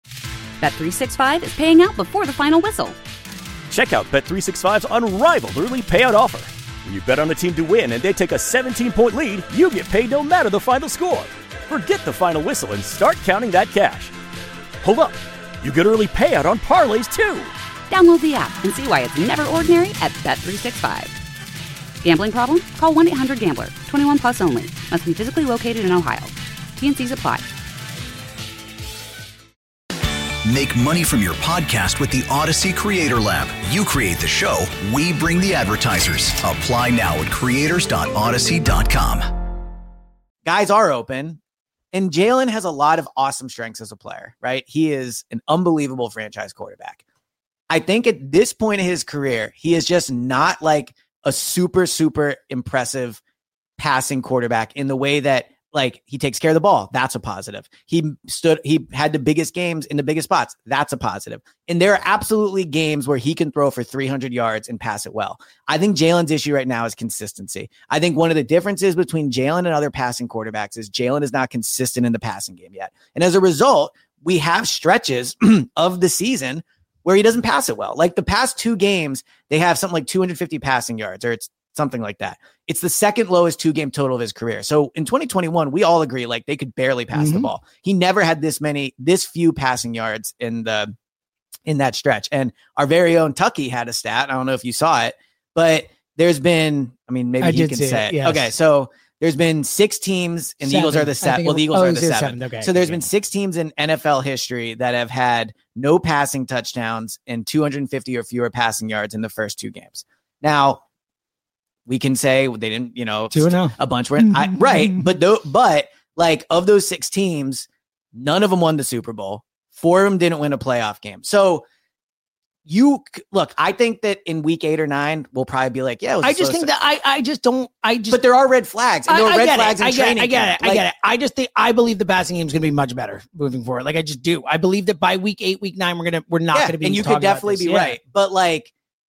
Bet three sixty-five is paying out before the final whistle. Check out Bet three sixty-five's unrivaled early payout offer. When you bet on a team to win and they take a seventeen-point lead, you get paid no matter the final score. Forget the final whistle and start counting that cash. Hold up. You get early payout on parlays too. Download the app and see why it's never ordinary at Bet three sixty-five. Gambling problem? Call one eight hundred gambler. twenty-one plus only. Must be physically located in Ohio. T N Cs apply. Make money from your podcast with the Odyssey Creator Lab. You create the show, we bring the advertisers. Apply now at creators dot odyssey dot com. guys are open. And Jalen has a lot of awesome strengths as a player, right? He is an unbelievable franchise quarterback. I think at this point in his career, he is just not like a super, super impressive passing quarterback in the way that like he takes care of the ball. That's a positive. He stood, he had the biggest games in the biggest spots. That's a positive. And there are absolutely games where he can throw for three hundred yards and pass it well. I think Jalen's issue right now is consistency. I think one of the differences between Jalen and other passing quarterbacks is Jalen is not consistent in the passing game yet. And as a result, we have stretches of the season where he doesn't pass it well. Like the past two games, they have something like two hundred fifty passing yards, or it's something like that. It's the second lowest two game total of his career. So in twenty twenty-one, we all agree like they could barely pass Mm-hmm. the ball. He never had this many, this few passing yards in the, in that stretch. And our very own Tucky had a stat. I don't know if you saw it, but there's been, I mean, maybe I he did can see say it, it. yes. Okay. So there's been six teams and the Eagles Seven. are the I seven. think Well, it- the Eagles oh, are it the was the seven. seventh. Okay. So there's Yeah. been six teams in N F L history that have had no passing touchdowns and two hundred fifty or fewer passing yards in the first two games. Now, we can say they didn't, you know, Two and oh. a bunch were I, right, but though, but like of those six teams, None of them won the Super Bowl. Four of them didn't win a playoff game. So you look, I think that in week eight or nine, we'll probably be like, yeah, it was I just think that I, I just don't, I just, but there are red flags. And there I, were I red get flags it. in I get training it. I get camp. it. I Like, get it. I just think, I believe the passing game is going to be much better moving forward. Like I just do. I believe that by week eight, week nine, we're going to, we're not yeah, going to be. and you talking could definitely about this. be Yeah. right. But like,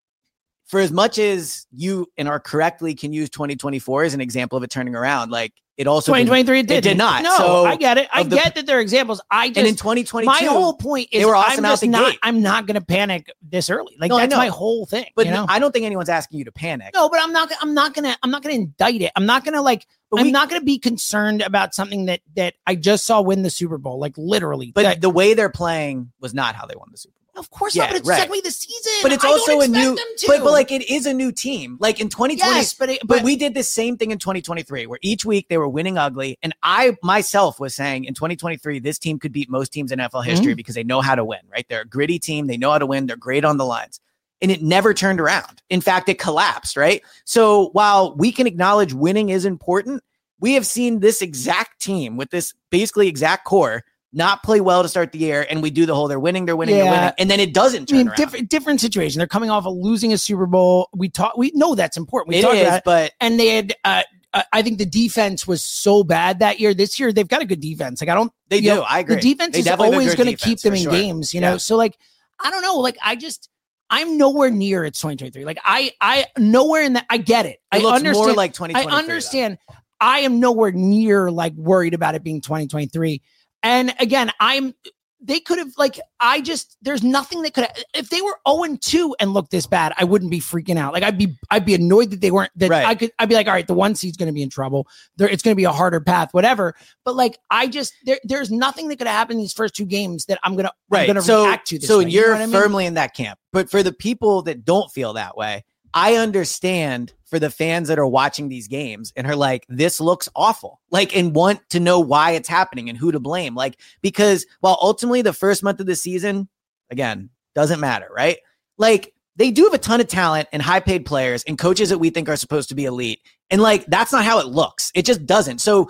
for as much as you and are correctly can use twenty twenty-four as an example of it turning around, like it also twenty twenty-three did, it, it did not. No, so I get it. I the, get that there are examples. I just and in twenty twenty-two, my whole point is they were awesome I'm out just the not. gate. I'm not going to panic this early. Like No, I that's know. my whole thing. But you know? I don't think anyone's asking you to panic. No, but I'm not. I'm not gonna. I'm not gonna indict it. I'm not gonna like. But I'm we- not gonna be concerned about something that that I just saw win the Super Bowl. Like literally. But That- the way they're playing was not how they won the Super Bowl. of course Yeah, not. But it's right. exactly the season. But it's I don't also a expect new. them to. But, but like it is a new team. Like in twenty twenty, yes, but, it, but but we did the same thing in twenty twenty-three, where each week they were winning ugly. And I myself was saying in twenty twenty-three, this team could beat most teams in N F L history Mhm. because they know how to win. Right? They're a gritty team. They know how to win. They're great on the lines. And it never turned around. In fact, it collapsed. Right? So while we can acknowledge winning is important, we have seen this exact team with this basically exact core not play well to start the year, and we do the whole they're winning, they're winning, Yeah. they're winning, and then it doesn't I turn mean, around. different different situation. They're coming off of losing a Super Bowl. We talk. We know that's important. We It talked is, about it. but And they had. Uh, uh, I think the defense was so bad that year. This year they've got a good defense. Like I don't. they you do. know, I agree. The defense They is definitely have a always good going to defense, keep them for in sure. games. You know. Yeah. So like, I don't know. Like I just. I'm nowhere near it's twenty twenty-three. Like I, I nowhere in that. I get it. It I looks understand. more like twenty I twenty-three. understand. I am nowhere near like worried about it being twenty twenty-three. And again, I'm. They could have like I just there's nothing that could if they were oh and two and looked this bad, I wouldn't be freaking out. Like I'd be I'd be annoyed that they weren't that Right. I could I'd be like, all right, the one seed's gonna be in trouble. There it's gonna be a harder path, whatever. But like I just there there's nothing that could happen in these first two games that I'm gonna Right. I'm gonna so, react to this so way. You you're know what I mean? firmly in that camp. But for the people that don't feel that way, I understand for the fans that are watching these games and are like, this looks awful, like, and want to know why it's happening and who to blame. Like, because while ultimately the first month of the season, again, doesn't matter, right? Like, they do have a ton of talent and high paid players and coaches that we think are supposed to be elite. And like, that's not how it looks. It just doesn't. So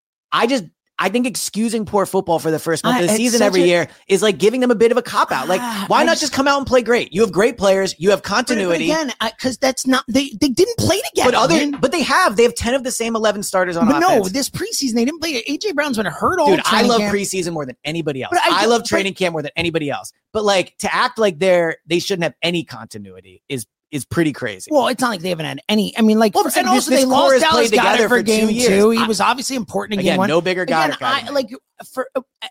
I just, I think excusing poor football for the first month Uh, of the it's season such every a- year is like giving them a bit of a cop out. Like, Ah, why I not just- just come out and play great? You have great players. You have But- but continuity. again, because that's not they they didn't play together. But other, man. but they have. They have ten of the same eleven starters on But no, offense. this preseason they didn't play. A J Brown's been hurt all Dude, I training love camp. preseason more than anybody else. But I I, do- love but- training camp more than anybody else. But like to act like they're they shouldn't have any continuity is is pretty crazy. Well, it's not like they haven't had any. I mean, like, Well, for, this- and also this they core lost has Dallas played Goedert together for for two game years. two. He I- was obviously important in Again, game one. no bigger guy. Again, I, like for.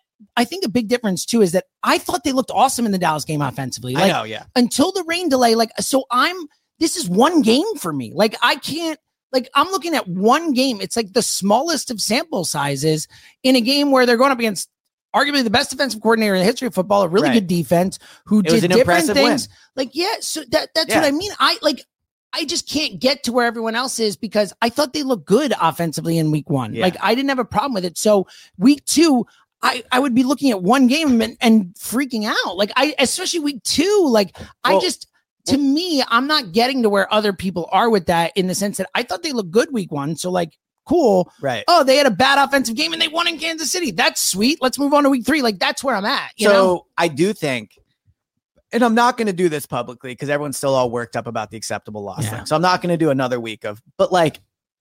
I think a big difference too is that I thought they looked awesome in the Dallas game offensively. Like, I know, yeah. until the rain delay, like, so I'm. This is one game for me. Like, I can't. Like, I'm looking at one game. It's like the smallest of sample sizes in a game where they're going up against arguably the best defensive coordinator in the history of football, a really Right. good defense who It was did an different impressive things. win. Like, yeah, so that that's Yeah. what I mean. I like. I just can't get to where everyone else is because I thought they looked good offensively in week one. Yeah. Like I didn't have a problem with it. So week two, I, I would be looking at one game and, and freaking out. Like I, especially week two, like I Well- just, to me, I'm not getting to where other people are with that in the sense that I thought they looked good week one. So like, cool. Right. Oh, they had a bad offensive game and they won in Kansas City. That's sweet. Let's move on to week three. Like that's where I'm at. You so know? I do think, and I'm not going to do this publicly because everyone's still all worked up about the acceptable loss Yeah. thing. So I'm not going to do another week of, but like,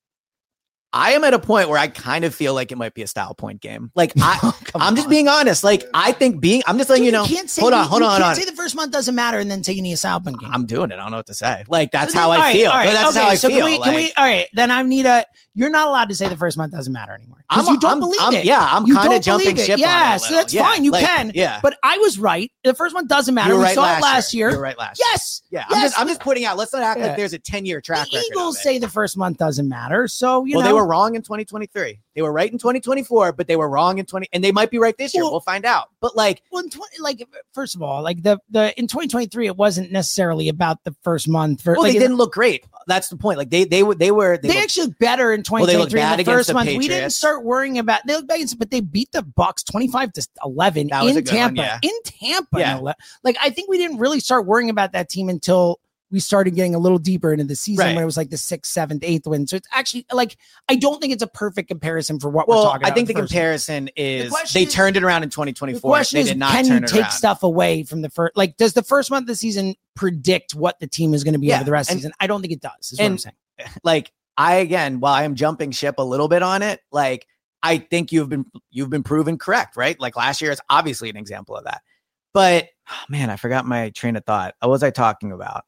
I am at a point where I kind of feel like it might be a style point game. Like I, I'm just being honest. Like I think being, I'm just letting Dude, you know. can't say hold on, you- hold you on, can't hold on. say the first month doesn't matter and then say you need a style point game. I'm doing it. I don't know what to say. Like that's So how then- I all right, feel. all right, That's okay, how I so feel. Can we, can Like, we, all right, then I need a. You're not allowed to say the first month doesn't matter anymore because I'm- you don't I'm- believe I'm- it. yeah, I'm You kinda don't jumping believe it. ship on Yeah, it a so little. that's Yeah, fine. You like, can. yeah. But I was right. The first month doesn't matter. You were we right saw last it last year. year. You were right last year. Yes. Yeah, I'm yes. just I'm just pointing out. Let's not act Yeah. like there's a ten year track The record. Eagles of it. say the first month doesn't matter. So you well, know they were wrong in twenty twenty-three. They were right in twenty twenty-four, but they were wrong in twenty, and they might be right this year. Well- We'll find out. But like, Well, in twenty, like first of all, like the the in twenty twenty-three, it wasn't necessarily about the first month. For, well, like, they didn't look great. That's the point. Like they they were they were They, they, looked- actually looked better in Well, they looked twenty twenty-three bad in the against first the month. We didn't Patriots. start worrying about they looked bad, against- but they beat the Bucks twenty-five to eleven That was a in good one, Tampa. yeah. In Tampa, Yeah. no le- like I think we didn't really start worrying about that team until we started getting a little deeper into the season Right. when it was like the sixth, seventh, eighth win. So it's actually like, I don't think it's a perfect comparison for what we're Well, talking about. I think the first comparison is question they is- turned it around in twenty The twenty-four. question They is, did not can you turn it take around. stuff away from the first? Like, does the first month of the season predict what the team is going to be Yeah, over the rest of and- the season? I don't think it does. Is what and- I'm saying. Like I again, while I am jumping ship a little bit on it, like I think you've been you've been proven correct, right? Like last year is obviously an example of that. But oh, man, I forgot my train of thought. What was I talking about?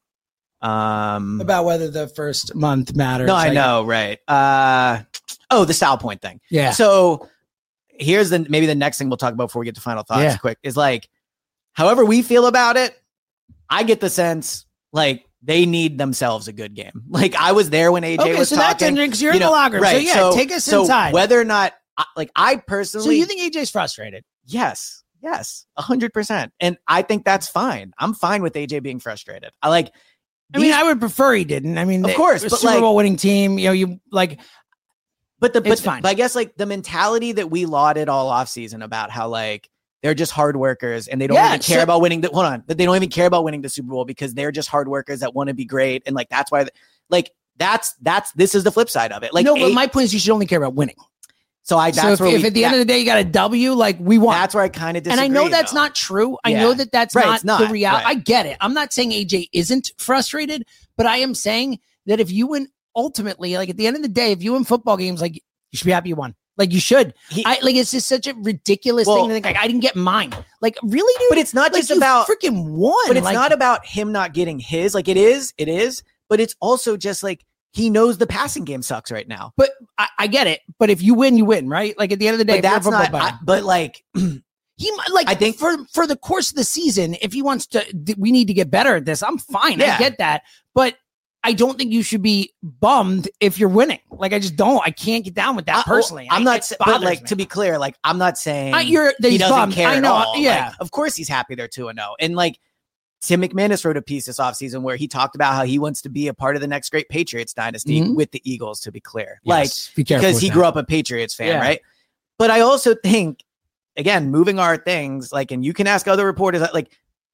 Um, About whether the first month matters. no, I like- know, right? Uh, oh, the style point thing. Yeah. So here's the maybe the next thing we'll talk about before we get to final thoughts. Yeah. Quick is like, however we feel about it, I get the sense like they need themselves a good game. Like I was there when A J Okay, was so that's talking. interesting because you're you in the know, locker room. right, So yeah, take us so inside. Whether or not, I- like I personally, So you think A J's frustrated? yes, yes, a hundred percent, and I think that's fine. I'm fine with A J being frustrated. I like. I mean, these- I would prefer he didn't. I mean, Of they- course, a but Super like- Bowl winning team. You know, you like. But the but, It's the- fine. but I guess like the mentality that we lauded all offseason about how like they're just hard workers and they don't Yeah, even care so- about winning the hold on, that they don't even care about winning the Super Bowl because they're just hard workers that want to be great. And like that's why th- like that's that's this is the flip side of it. Like no, but A- my point is you should only care about winning. so I So that's if, where if we, at the that, end of the day you got a W, like we won. that's where I kind of And disagree. I know that's though. not true. I Yeah. know that that's Right, not, it's not, the reality. right. I get it. I'm not saying A J isn't frustrated, but I am saying that if you win ultimately, like at the end of the day, if you win football games, like you should be happy you won. Like you should. He- I like it's just such a ridiculous Well- thing to think like I didn't get mine. Like really, dude? But it's not Like, just you about freaking won. But it's Like, not about him not getting his. Like it is, it is. But it's also just like he knows the passing game sucks right now. But I, I get it. But if you win, you win, right? Like at the end of the day, But if you're a that's football not. player. I, but like, He might like I think- for for the course of the season, if he wants to, th- we need to get better at this. I'm fine. Yeah. I get that, but I don't think you should be bummed if you're winning. Like I just don't. I can't get down with that I- personally. I'm I, not. it sa- But bothers like me. to be clear, like I'm not saying I, you're that he he's doesn't bummed. care I at know. all. Yeah. Like, of course he's happy they're two and zero. And like Tim McManus wrote a piece this offseason where he talked about how he wants to be a part of the next great Patriots dynasty Mhm. with the Eagles. To be clear, Yes, be like careful because with he that. grew up a Patriots fan, Yeah. right? But I also think, again, moving our things, like, and you can ask other reporters, like,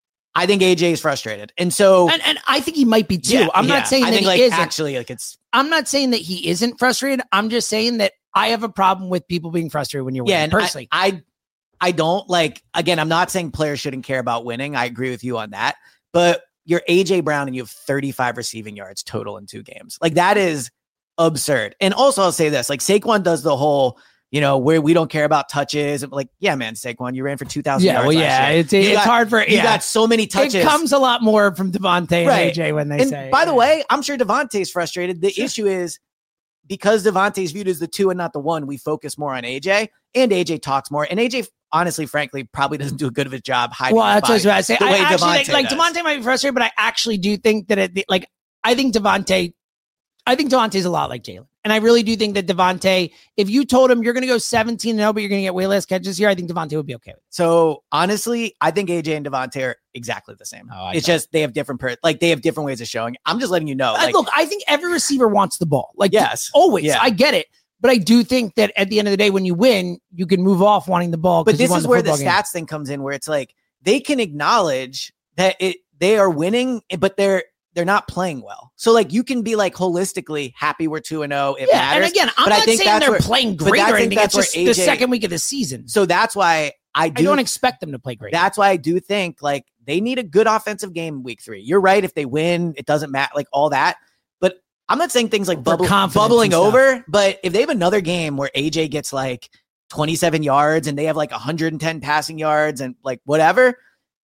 I think A J is frustrated, and so And, and I think he might be too. yeah, I'm yeah. not saying I that think he like isn't. actually like it's I'm not saying that he isn't frustrated. I'm just saying that I have a problem with people being frustrated when you're yeah. winning. And Personally, I, I I don't like. Again, I'm not saying players shouldn't care about winning. I agree with you on that, but you're A J Brown and you have thirty-five receiving yards total in two games. Like that is absurd. And also, I'll say this: like Saquon does the whole, you know, where we don't care about touches. Like, yeah, man, Saquon, you ran for two thousand yeah, yards. well, last yeah, year. it's You it's got- hard for You yeah. got so many touches. It comes a lot more from Devontae and Right. A J when they and say. by the yeah. way, I'm sure Devontae's frustrated. The Sure. issue is because Devontae's viewed as the two and not the one, we focus more on A J, and A J talks more. And A J, honestly, frankly, probably doesn't do a good of a job hiding. Well, his that's what I was bias about to say. the I way actually think, Devontae like does. Devontae might be frustrated, but I actually do think that it like I think Devontae, I think Devontae's a lot like Jalen. And I really do think that Devontae, if you told him you're going to go seventeen and oh, but you're going to get way less catches here, I think Devontae would be okay with it. So honestly, I think A J and Devontae are exactly the same. Oh, I it's don't. just they have different, per- like they have different ways of showing. I'm just letting you know. Uh, Like, Look, I think every receiver wants the ball. Like, yes, always. yeah. I get it. But I do think that at the end of the day, when you win, you can move off wanting the ball. But 'cause you this won is where the football game. stats thing comes in, where it's like they can acknowledge that it they are winning, but they're they're not playing well. So like you can be like holistically happy we're two and zero. It Yeah, matters. and again, I'm but I not think saying that's they're where- playing but great I or think anything. that's It's just where the A J second week of the season. So that's why I do. I don't expect them to play great. That's why I do think like they need a good offensive game week three. You're right. If they win, it doesn't matter. Like all that. But I'm not saying things like For bubble, confidence bubbling and stuff. over. But if they have another game where A J gets like twenty-seven yards and they have like one hundred ten passing yards and like whatever,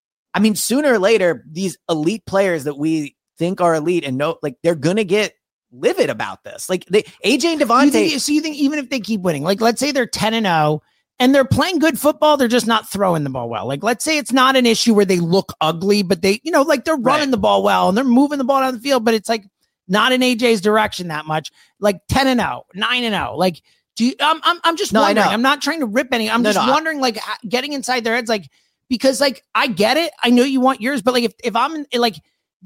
I mean, sooner or later, these elite players that we think are elite and no, like they're gonna get livid about this. Like they, A J and You Devontae. think, so you think even if they keep winning, like let's say they're ten and oh and they're playing good football, they're just not throwing the ball well. Like let's say it's not an issue where they look ugly, but they, you know, like they're running Right. the ball well and they're moving the ball down the field, but it's like not in A J's direction that much. Like ten and oh, nine and oh. Like do you, I'm I'm I'm just No, I wondering. know. I'm not trying to rip any. I'm No, just no, I- wondering, like ha- getting inside their heads, like because like I get it. I know you want yours, but like if if I'm in, like.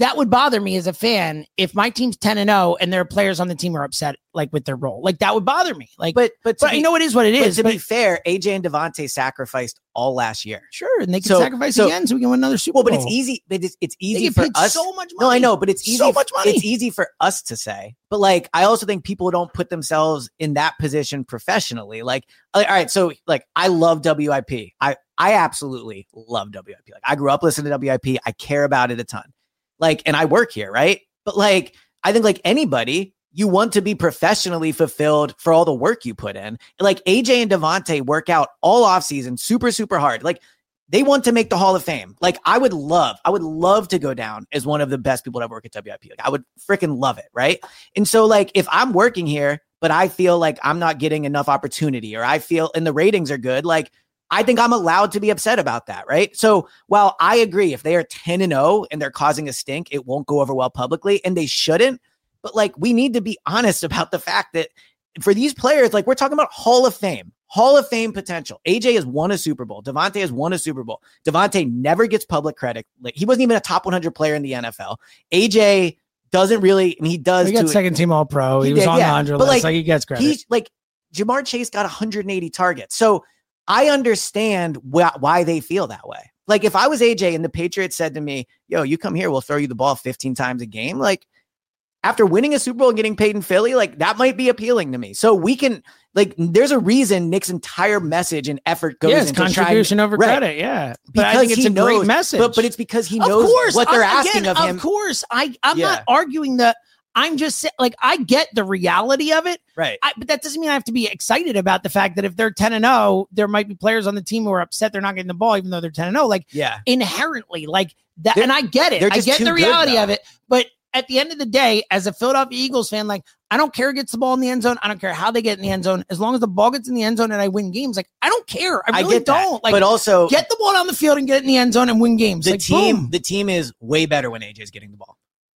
that would bother me as a fan if my team's ten and oh and there are players on the team who are upset like with their role. Like that would bother me. Like, but but, but be, you know it is what it but is. To but, be fair, A J and Devontae sacrificed all last year. Sure, and they can so, sacrifice so, again so we can win another Super well, Bowl. But it's easy. But it's, it's easy they for get us. So much money. No, I know, but it's easy. So much money. It's easy for us to say. But like, I also think people don't put themselves in that position professionally. Like, all right, so like, I love W I P. I I absolutely love W I P. Like, I grew up listening to W I P. I care about it a ton. Like, and I work here, right? But like, I think like anybody, you want to be professionally fulfilled for all the work you put in. And like A J and Devontae work out all offseason, super, super hard. Like they want to make the Hall of Fame. Like I would love, I would love to go down as one of the best people to ever work at W I P. Like I would freaking love it. Right. And so like, if I'm working here, but I feel like I'm not getting enough opportunity or I feel, and the ratings are good, like I think I'm allowed to be upset about that, right? So while I agree, if they are ten and oh and they're causing a stink, it won't go over well publicly, and they shouldn't. But like, we need to be honest about the fact that for these players, like we're talking about Hall of Fame, Hall of Fame potential. A J has won a Super Bowl. Devontae has won a Super Bowl. Devontae never gets public credit. Like he wasn't even a top one hundred player in the N F L. A J doesn't really, I mean, he does. He got second team all pro. He, he was did, on yeah. the one hundred but list. Like, like he gets credit. He's like, Jamar Chase got one hundred eighty targets. So I understand wh- why they feel that way. Like if I was A J and the Patriots said to me, yo, you come here, we'll throw you the ball fifteen times a game. Like after winning a Super Bowl and getting paid in Philly, like that might be appealing to me. So we can like, there's a reason Nick's entire message and effort goes yeah, it's into contribution trying, over right. credit. Yeah. But because I think it's he a knows, great message. But, but it's because he of knows course, what they're I'm, asking again, of him. Of course. I, I'm yeah. not arguing that. I'm just like, I get the reality of it. Right. I, but that doesn't mean I have to be excited about the fact that if they're ten and oh, there might be players on the team who are upset they're not getting the ball, even though they're ten and oh. Like, yeah. inherently, like that. They're, and I get it. I get the reality good, of it. But at the end of the day, as a Philadelphia Eagles fan, like, I don't care who gets the ball in the end zone. I don't care how they get in the end zone. As long as the ball gets in the end zone and I win games, like, I don't care. I really I get don't. That. Like, but also, get the ball down the field and get it in the end zone and win games. The like, team, boom. the team is way better when A J's getting the ball.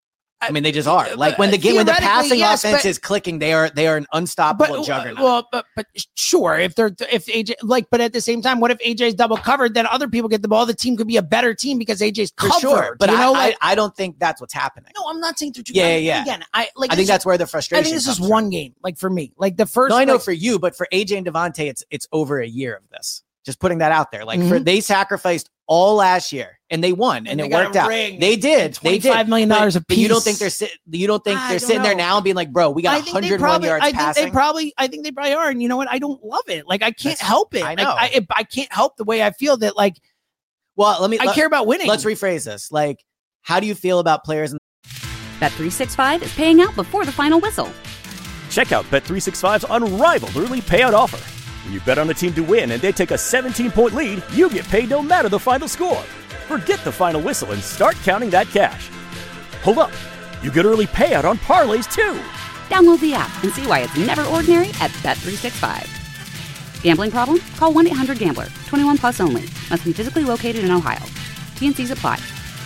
I mean, they just are. Like when the game, when the passing yes, offense but, is clicking, they are they are an unstoppable but, juggernaut. Well, but but sure, if they're if A J like, but at the same time, what if A J's double covered? Then other people get the ball. The team could be a better team because A J's covered. For sure, but you I, know, I, like, I don't think that's what's happening. No, I'm not saying they're too. Yeah, yeah. Again, I like. I think that's where the frustration. I think this is from. one game, like for me, like the first. No, I know like, for you, but for A J and Devontae, it's it's over a year of this. Just putting that out there, like mm-hmm. for they sacrificed all last year and they won and, and it worked out. They did. They did. Five million dollars a piece. But you don't think they're sitting? You don't think I they're don't sitting know. there now and being like, "Bro, we got one hundred one yards I passing." think they probably. I think they probably are. And you know what? I don't love it. Like I can't That's, help it. I know. Like, I, I can't help the way I feel that. Like, well, let me. I let, care about winning. Let's rephrase this. Like, how do you feel about players? In- Bet three sixty-five is paying out before the final whistle. Check out Bet three sixty-five's unrivaled early payout offer. When you bet on a team to win and they take a seventeen-point lead, you get paid no matter the final score. Forget the final whistle and start counting that cash. Hold up. You get early payout on parlays, too. Download the app and see why it's never ordinary at Bet three sixty-five. Gambling problem? Call one eight hundred gambler. twenty-one plus only. Must be physically located in Ohio. T N Cs apply.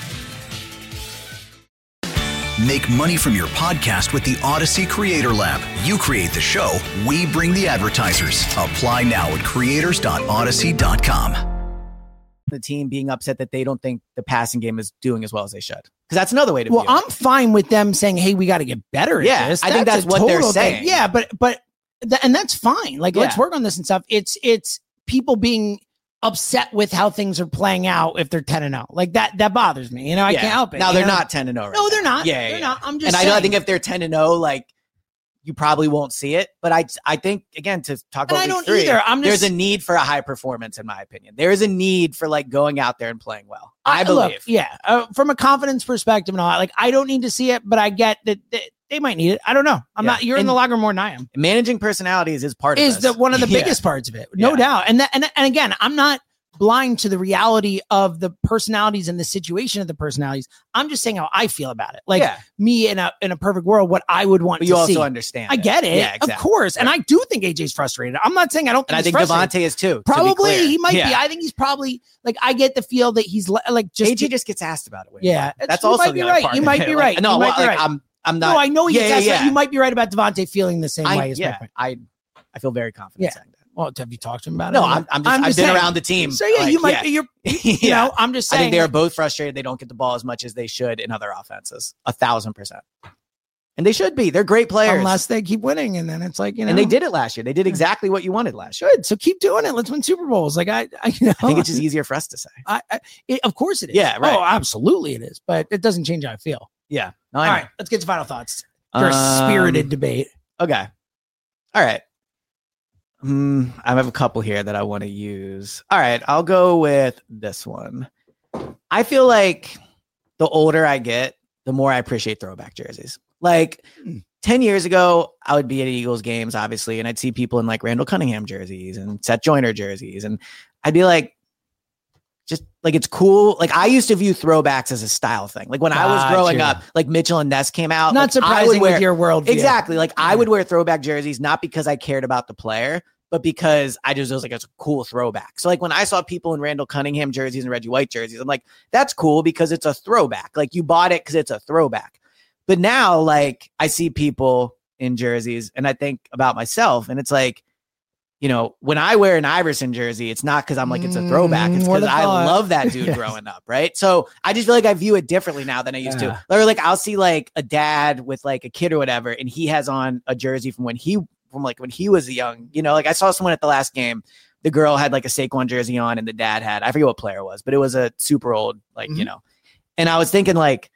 Make money from your podcast with the Odyssey Creator Lab. You create the show, we bring the advertisers. Apply now at creators dot odyssey dot com. The team being upset that they don't think the passing game is doing as well as they should. Because that's another way to well, view I'm it. fine with them saying, hey, we got to get better yeah, at this. I think that's a what they're total saying. Thing. Yeah, but, but, th- and that's fine. Like, Yeah. let's work on this and stuff. It's, it's people being upset with how things are playing out if they're ten and oh. Like that, that bothers me. You know, I Yeah. can't help it. Now you they're know? not ten and oh right No, they're now. not. Yeah, they're yeah, not. I'm just And I, saying. don't, I think if they're ten and oh, like, you probably won't see it. But I I think, again, to talk about I week don't three, either. I'm just- there's a need for a high performance, in my opinion. There is a need for, like, going out there and playing well. I Uh, believe. Look, yeah, uh, from a confidence perspective and all that, like I don't need to see it, but I get that they, they might need it. I don't know. I'm Yeah. not. You're in And the locker room more than I am. Managing personalities is part of Is this. the one of the Yeah. biggest parts of it, no Yeah. doubt. And that, and and again, I'm not blind to the reality of the personalities and the situation of the personalities. I'm just saying how I feel about it. Like Yeah. me in a in a perfect world, what I would want But to you also see. understand. I get it, Yeah, exactly. of course, and Right. I do think A J's frustrated. I'm not saying I don't think And I he's think frustrated. Devontae is too. to be Probably clear. he might Yeah. be. I think he's probably like I get the feel that he's le- like just A J just gets asked about it. way Yeah, more. it's- that's you also might be the other right. part You of might it. be Like, right. No, You well, might be like, right. I'm. I'm not. no, I know he yeah, gets yeah, asked that. yeah. You might be right about Devontae feeling the same I, way. Is my yeah, point. I. I feel very confident Yeah. saying that. Well, have you talked to him about No, it? I'm, I'm just, I'm I've been saying. around the team. So yeah, like, you might, yeah. you're, you Yeah. know, I'm just I saying. think they're like, both frustrated. They don't get the ball as much as they should in other offenses. A thousand percent. And they should be. They're great players. Unless they keep winning. And then it's like, you know. And they did it last year. They did exactly what you wanted last year. Good. So keep doing it. Let's win Super Bowls. Like I, I, you know, I think it's just easier for us to say. I, I, it, of course it is. Yeah, right. Oh, absolutely it is. But it doesn't change how I feel. Yeah. No, All I know. right. Let's get to final thoughts. For a Um, spirited debate. Okay. All right. Hmm, I have a couple here that I want to use. All right. I'll go with this one. I feel like the older I get, the more I appreciate throwback jerseys. Like ten years ago, I would be at Eagles games, obviously, and I'd see people in like Randall Cunningham jerseys and Seth Joyner jerseys. And I'd be like, just like, it's cool. Like I used to view throwbacks as a style thing. Like when I was growing Gotcha. up, like Mitchell and Ness came out. Not like, I surprising would wear, with your worldview. Exactly. Like I Yeah. would wear throwback jerseys, not because I cared about the player, but because I just was like, it's a cool throwback. So like when I saw people in Randall Cunningham jerseys and Reggie White jerseys, I'm like, that's cool because it's a throwback. Like you bought it because it's a throwback. But now like I see people in jerseys and I think about myself and it's like, you know, when I wear an Iverson jersey, it's not because I'm like, it's a throwback. It's Mm, what because a I thought. love that dude Yes. growing up. Right. So I just feel like I view it differently now than I used Yeah. to. Or like I'll see like a dad with like a kid or whatever, and he has on a jersey from when he from like when he was young, you know, like I saw someone at the last game, the girl had like a Saquon jersey on and the dad had, I forget what player it was, but it was a super old, like, Mm-hmm. you know, and I was thinking like,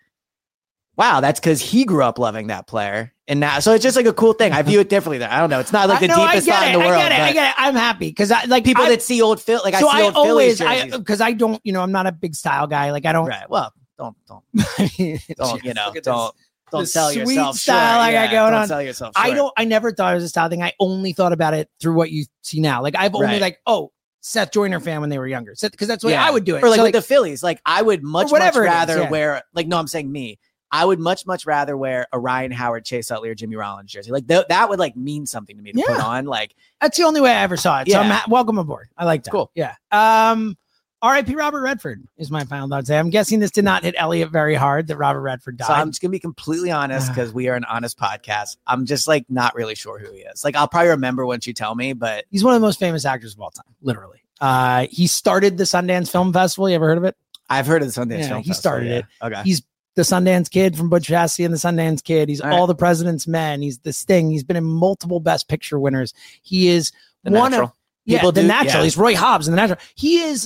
wow, that's because he grew up loving that player. And now, so it's just like a cool thing. I view it differently there. I don't know. It's not like the I, no, deepest I get thought it. in the world. I get it. I but get it. I'm happy because I like people I, that see old Phil, like so I see I old Phillies always, I jerseys. because I don't, you know, I'm not a big style guy. Like I don't, Right. Well, don't, don't, I mean, don't, you know, look at don't, this. don't the sell sweet yourself style short. I got Yeah, going don't on. sell yourself I short. don't, I never thought it was a style thing. I only thought about it through what you see now. Like I've only Right. like, oh, Seth Joyner fan when they were younger. Because that's the way Yeah. I would do it. Or like So, with the Phillies, like I would much, much whatever it is, rather yeah. wear, like, no, I'm saying me. I would much, much rather wear a Ryan Howard, Chase Utley, or Jimmy Rollins jersey. Like th- that would like mean something to me to put Yeah. on. Like, that's the only way I ever saw it. So Yeah. I'm ha- welcome aboard. I like that. Cool. Yeah. Um, R I P Robert Redford is my final thought today. I'm guessing this did not hit Elliot very hard that Robert Redford died. so I'm just gonna be completely honest because we are an honest podcast. I'm just like not really sure who he is. Like I'll probably remember once you tell me, but He's one of the most famous actors of all time, literally. Uh, he started the Sundance Film Festival. You ever heard of it? I've heard of the Sundance Yeah, Film he Festival, started yeah. it. Okay. He's the Sundance Kid from Butch Cassidy and the Sundance Kid. He's All all, right. the President's Men. He's the Sting. He's been in multiple Best Picture winners. He is The one Natural. of yeah, People the do- Natural. yeah. He's Roy Hobbs in The Natural. He is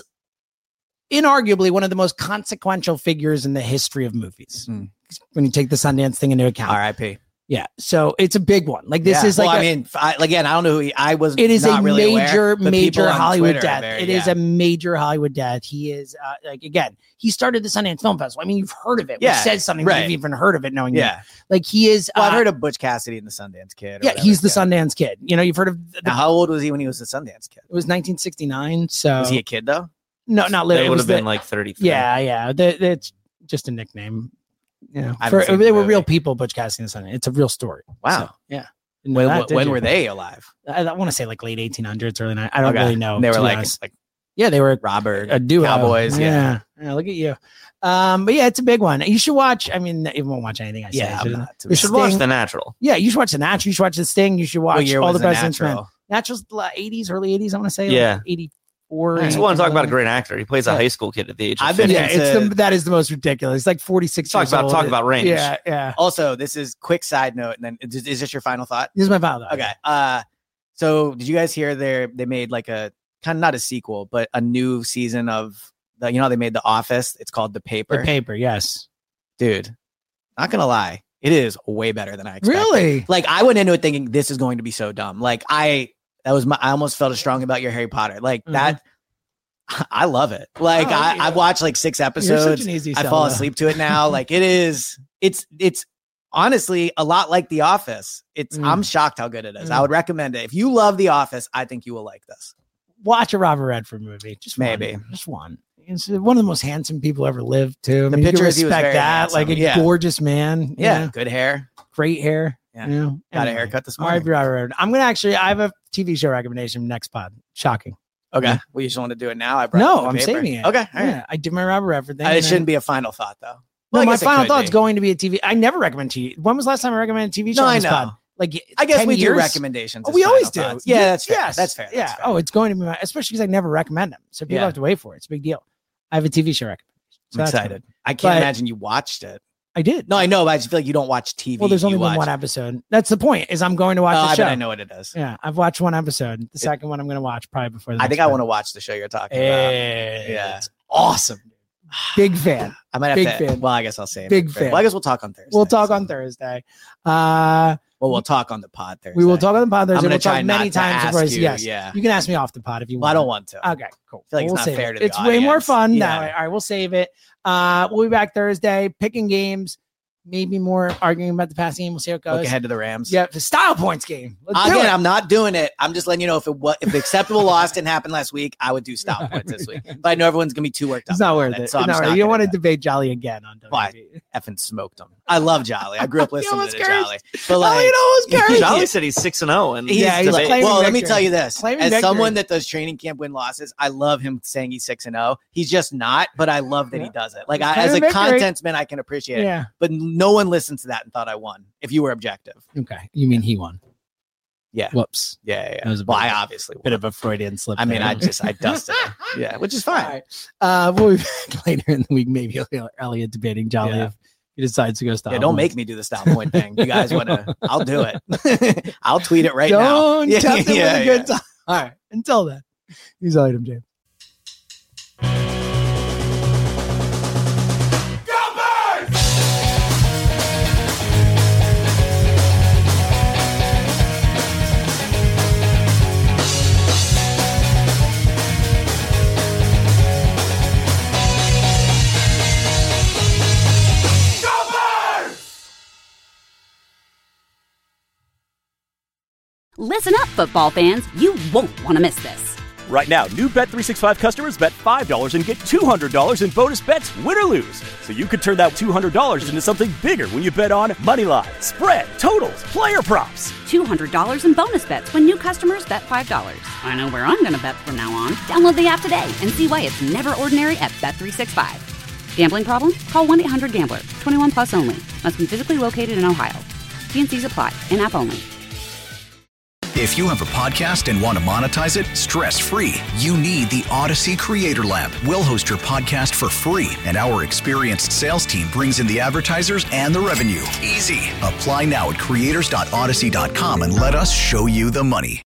inarguably one of the most consequential figures in the history of movies. Mm. When you take the Sundance thing into account. R I P Yeah. So it's a big one. Like this Yeah. is like well, a- I mean, f- I, again, I don't know who he. I was. it is not a really major, aware, but people major on Hollywood Twitter are death. very- It is yeah. a major Hollywood death. He is uh, like again. He started the Sundance Film Festival. I mean, you've heard of it. Yeah, Which says something. right. You've even heard of it, knowing Yeah. that. Like he is. Well, I've uh, heard of Butch Cassidy and the Sundance Kid. or Yeah, whatever. he's the Yeah. Sundance Kid. You know, you've heard of. The, Now, how old was he when he was the Sundance Kid? it was nineteen sixty-nine. So Was he a kid though? no, not They literally. It would was have been the- like thirty-three. Yeah, yeah. The, it's just a nickname. You know, I haven't for, seen they the were real movie. people. Butch Cassidy and the Sundance. It's a real story. Wow. So, yeah. Didn't know When, that, when, did when you? were they alive? I, I want to say like late eighteen hundreds, early nine. I don't Okay. really know. And they were to be like, honest. like yeah, they were Robert, a duo. Cowboys. Yeah. yeah. Yeah, look at you. Um, but yeah, it's a big one. You should watch. I mean, you won't watch anything I say. Yeah, I'm should- not, to you be should Should watch watch The Natural. Yeah, you should watch The Natural. You should watch The Sting. You should watch What year all was the The President's Men. Natural? Natural's the eighties, early eighties. I want to say. Yeah. like eighty-four. I just want to talk about a great actor. He plays a Yeah. high school kid at the age of I've been fifty. Yeah, into- it's the, that is the most ridiculous. It's like forty-six. Talk years about- old. talk about range. Yeah, yeah. Also, this is quick side note, and then is, is this your final thought? This is my final. thought. Okay. Uh, so did you guys hear they they made like a kind of not a sequel, but a new season of the, you know, they made The Office. It's called The Paper. The Paper. Yes. Dude, not gonna lie, it is way better than I expected. Really? Like I went into it thinking this is going to be so dumb. Like I, that was my, I almost felt as strong about your Harry Potter. Like Mhm. that, I love it. Like Oh, I, yeah. I've watched like six You're such episodes. an easy I sell, fall though. asleep to it now. Like it is, it's, it's honestly a lot like The Office. It's, Mm. I'm shocked how good it is. Mm. I would recommend it. If you love The Office, I think you will like this. Watch a Robert Redford movie. Just one. Maybe. Just one. He's one of the most handsome people ever lived. Too. I The mean, you can pictures, he was respect very that. handsome. Like a Yeah. gorgeous man. you Yeah. know, Good hair. great hair. Yeah. You know, Got a Anyway. haircut this All right, morning. Robert Redford. I'm gonna actually. I have a T V show recommendation next pod. Shocking. Okay. Well, you just want to do it now? I brought No, up The I'm Paper. saving it. Okay. All right. Yeah, I did my Robert Redford thing. Uh, and It then- shouldn't be a final thought though. No, Well, I my guess it final could thought's be. going to be a T V. I never recommend T V. When was the last time I recommended a T V show? No, on I this know. pod? like I guess ten we years. do recommendations. Oh, as we final always do. thoughts. Yeah, that's fair. Yes. That's fair. Yeah. That's fair. Oh, it's going to be my, especially because I never recommend them. So people Yeah. have to wait for it. It's a big deal. I have a T V show recommendation. So I'm that's excited. good. I can't But- imagine you watched it. I did. No, I know, but I just feel like you don't watch T V. Well, there's only you been watch... one episode. That's the point. Is I'm going to watch Oh, the I show. bet I know what it is. Yeah, I've watched one episode. The second one I'm going to watch probably before. The I next think I one. want to watch the show you're talking It's about. Yeah, awesome. Big fan. I might have Big to. fan. Well, I guess I'll say Big fan. Well, I guess we'll talk on Thursday. We'll talk so- on Thursday. Uh, Well, we'll talk on the pod Thursday. we will talk on the pod Thursday. I'm gonna We'll try talk many not to times. ask Of course, you, yes. yeah. You can ask me off the pod if you want. Well, I don't want to. Okay, cool. I feel like it's we'll not save fair it. to the It's way more audience. fun. Yeah. No, all right, we'll save it. Uh, we'll be back Thursday picking games. Maybe more arguing about the passing game. We'll see how it goes. Look ahead to the Rams. Yeah, the style points game. Let's do Again, it. I'm not doing it. I'm just letting you know if it was if the acceptable loss didn't happen last week, I would do style points this week. But I know everyone's gonna be too worked up. It's not about worth it. So It's I'm not just worth it. not You don't want gonna to debate Jolly again on Why? W W E. effing smoked him. I love Jolly. I grew up You listening almost to cursed. Jolly. But like, Elliot almost cursed. Jolly said he's six and zero, and He's Yeah, he's debate- claiming well, let me victory. tell you this. Claiming As victory. someone that does training camp win losses, I love him saying he's six and zero. He's just not, but I love that he Yeah. does it. Like He's I, as a claiming victory. contentsman, I can appreciate it. Yeah. But no one listened to that and thought I won. If you were objective, Okay. You mean he won? yeah, Whoops. yeah, yeah. That was a well, bit I of a- obviously Bit won. of a Freudian slip. I mean, there. I just I dusted him. Yeah, which is fine. All right. Uh, we'll be back later in the week. Maybe Elliot debating Jolly Yeah. if he decides to go style. Yeah, don't points. make me do the style point thing. You guys want to? I'll do it. I'll tweet it right Don't now. Yeah, tempt him yeah, with a yeah. good time. All right. Until then, he's Elliot M. James. Listen up, football fans. You won't want to miss this. Right now, new Bet three sixty-five customers bet five dollars and get two hundred dollars in bonus bets, win or lose. So you could turn that two hundred dollars into something bigger when you bet on moneyline, spread, totals, player props. two hundred dollars in bonus bets when new customers bet five dollars. I know where I'm going to bet from now on. Download the app today and see why it's never ordinary at Bet three sixty-five. Gambling problem? Call one eight hundred gambler. twenty-one plus only. Must be physically located in Ohio. T and C's apply. In-app only. If you have a podcast and want to monetize it stress-free, you need the Odyssey Creator Lab. We'll host your podcast for free, and our experienced sales team brings in the advertisers and the revenue. Easy. Apply now at creators dot odyssey dot com and let us show you the money.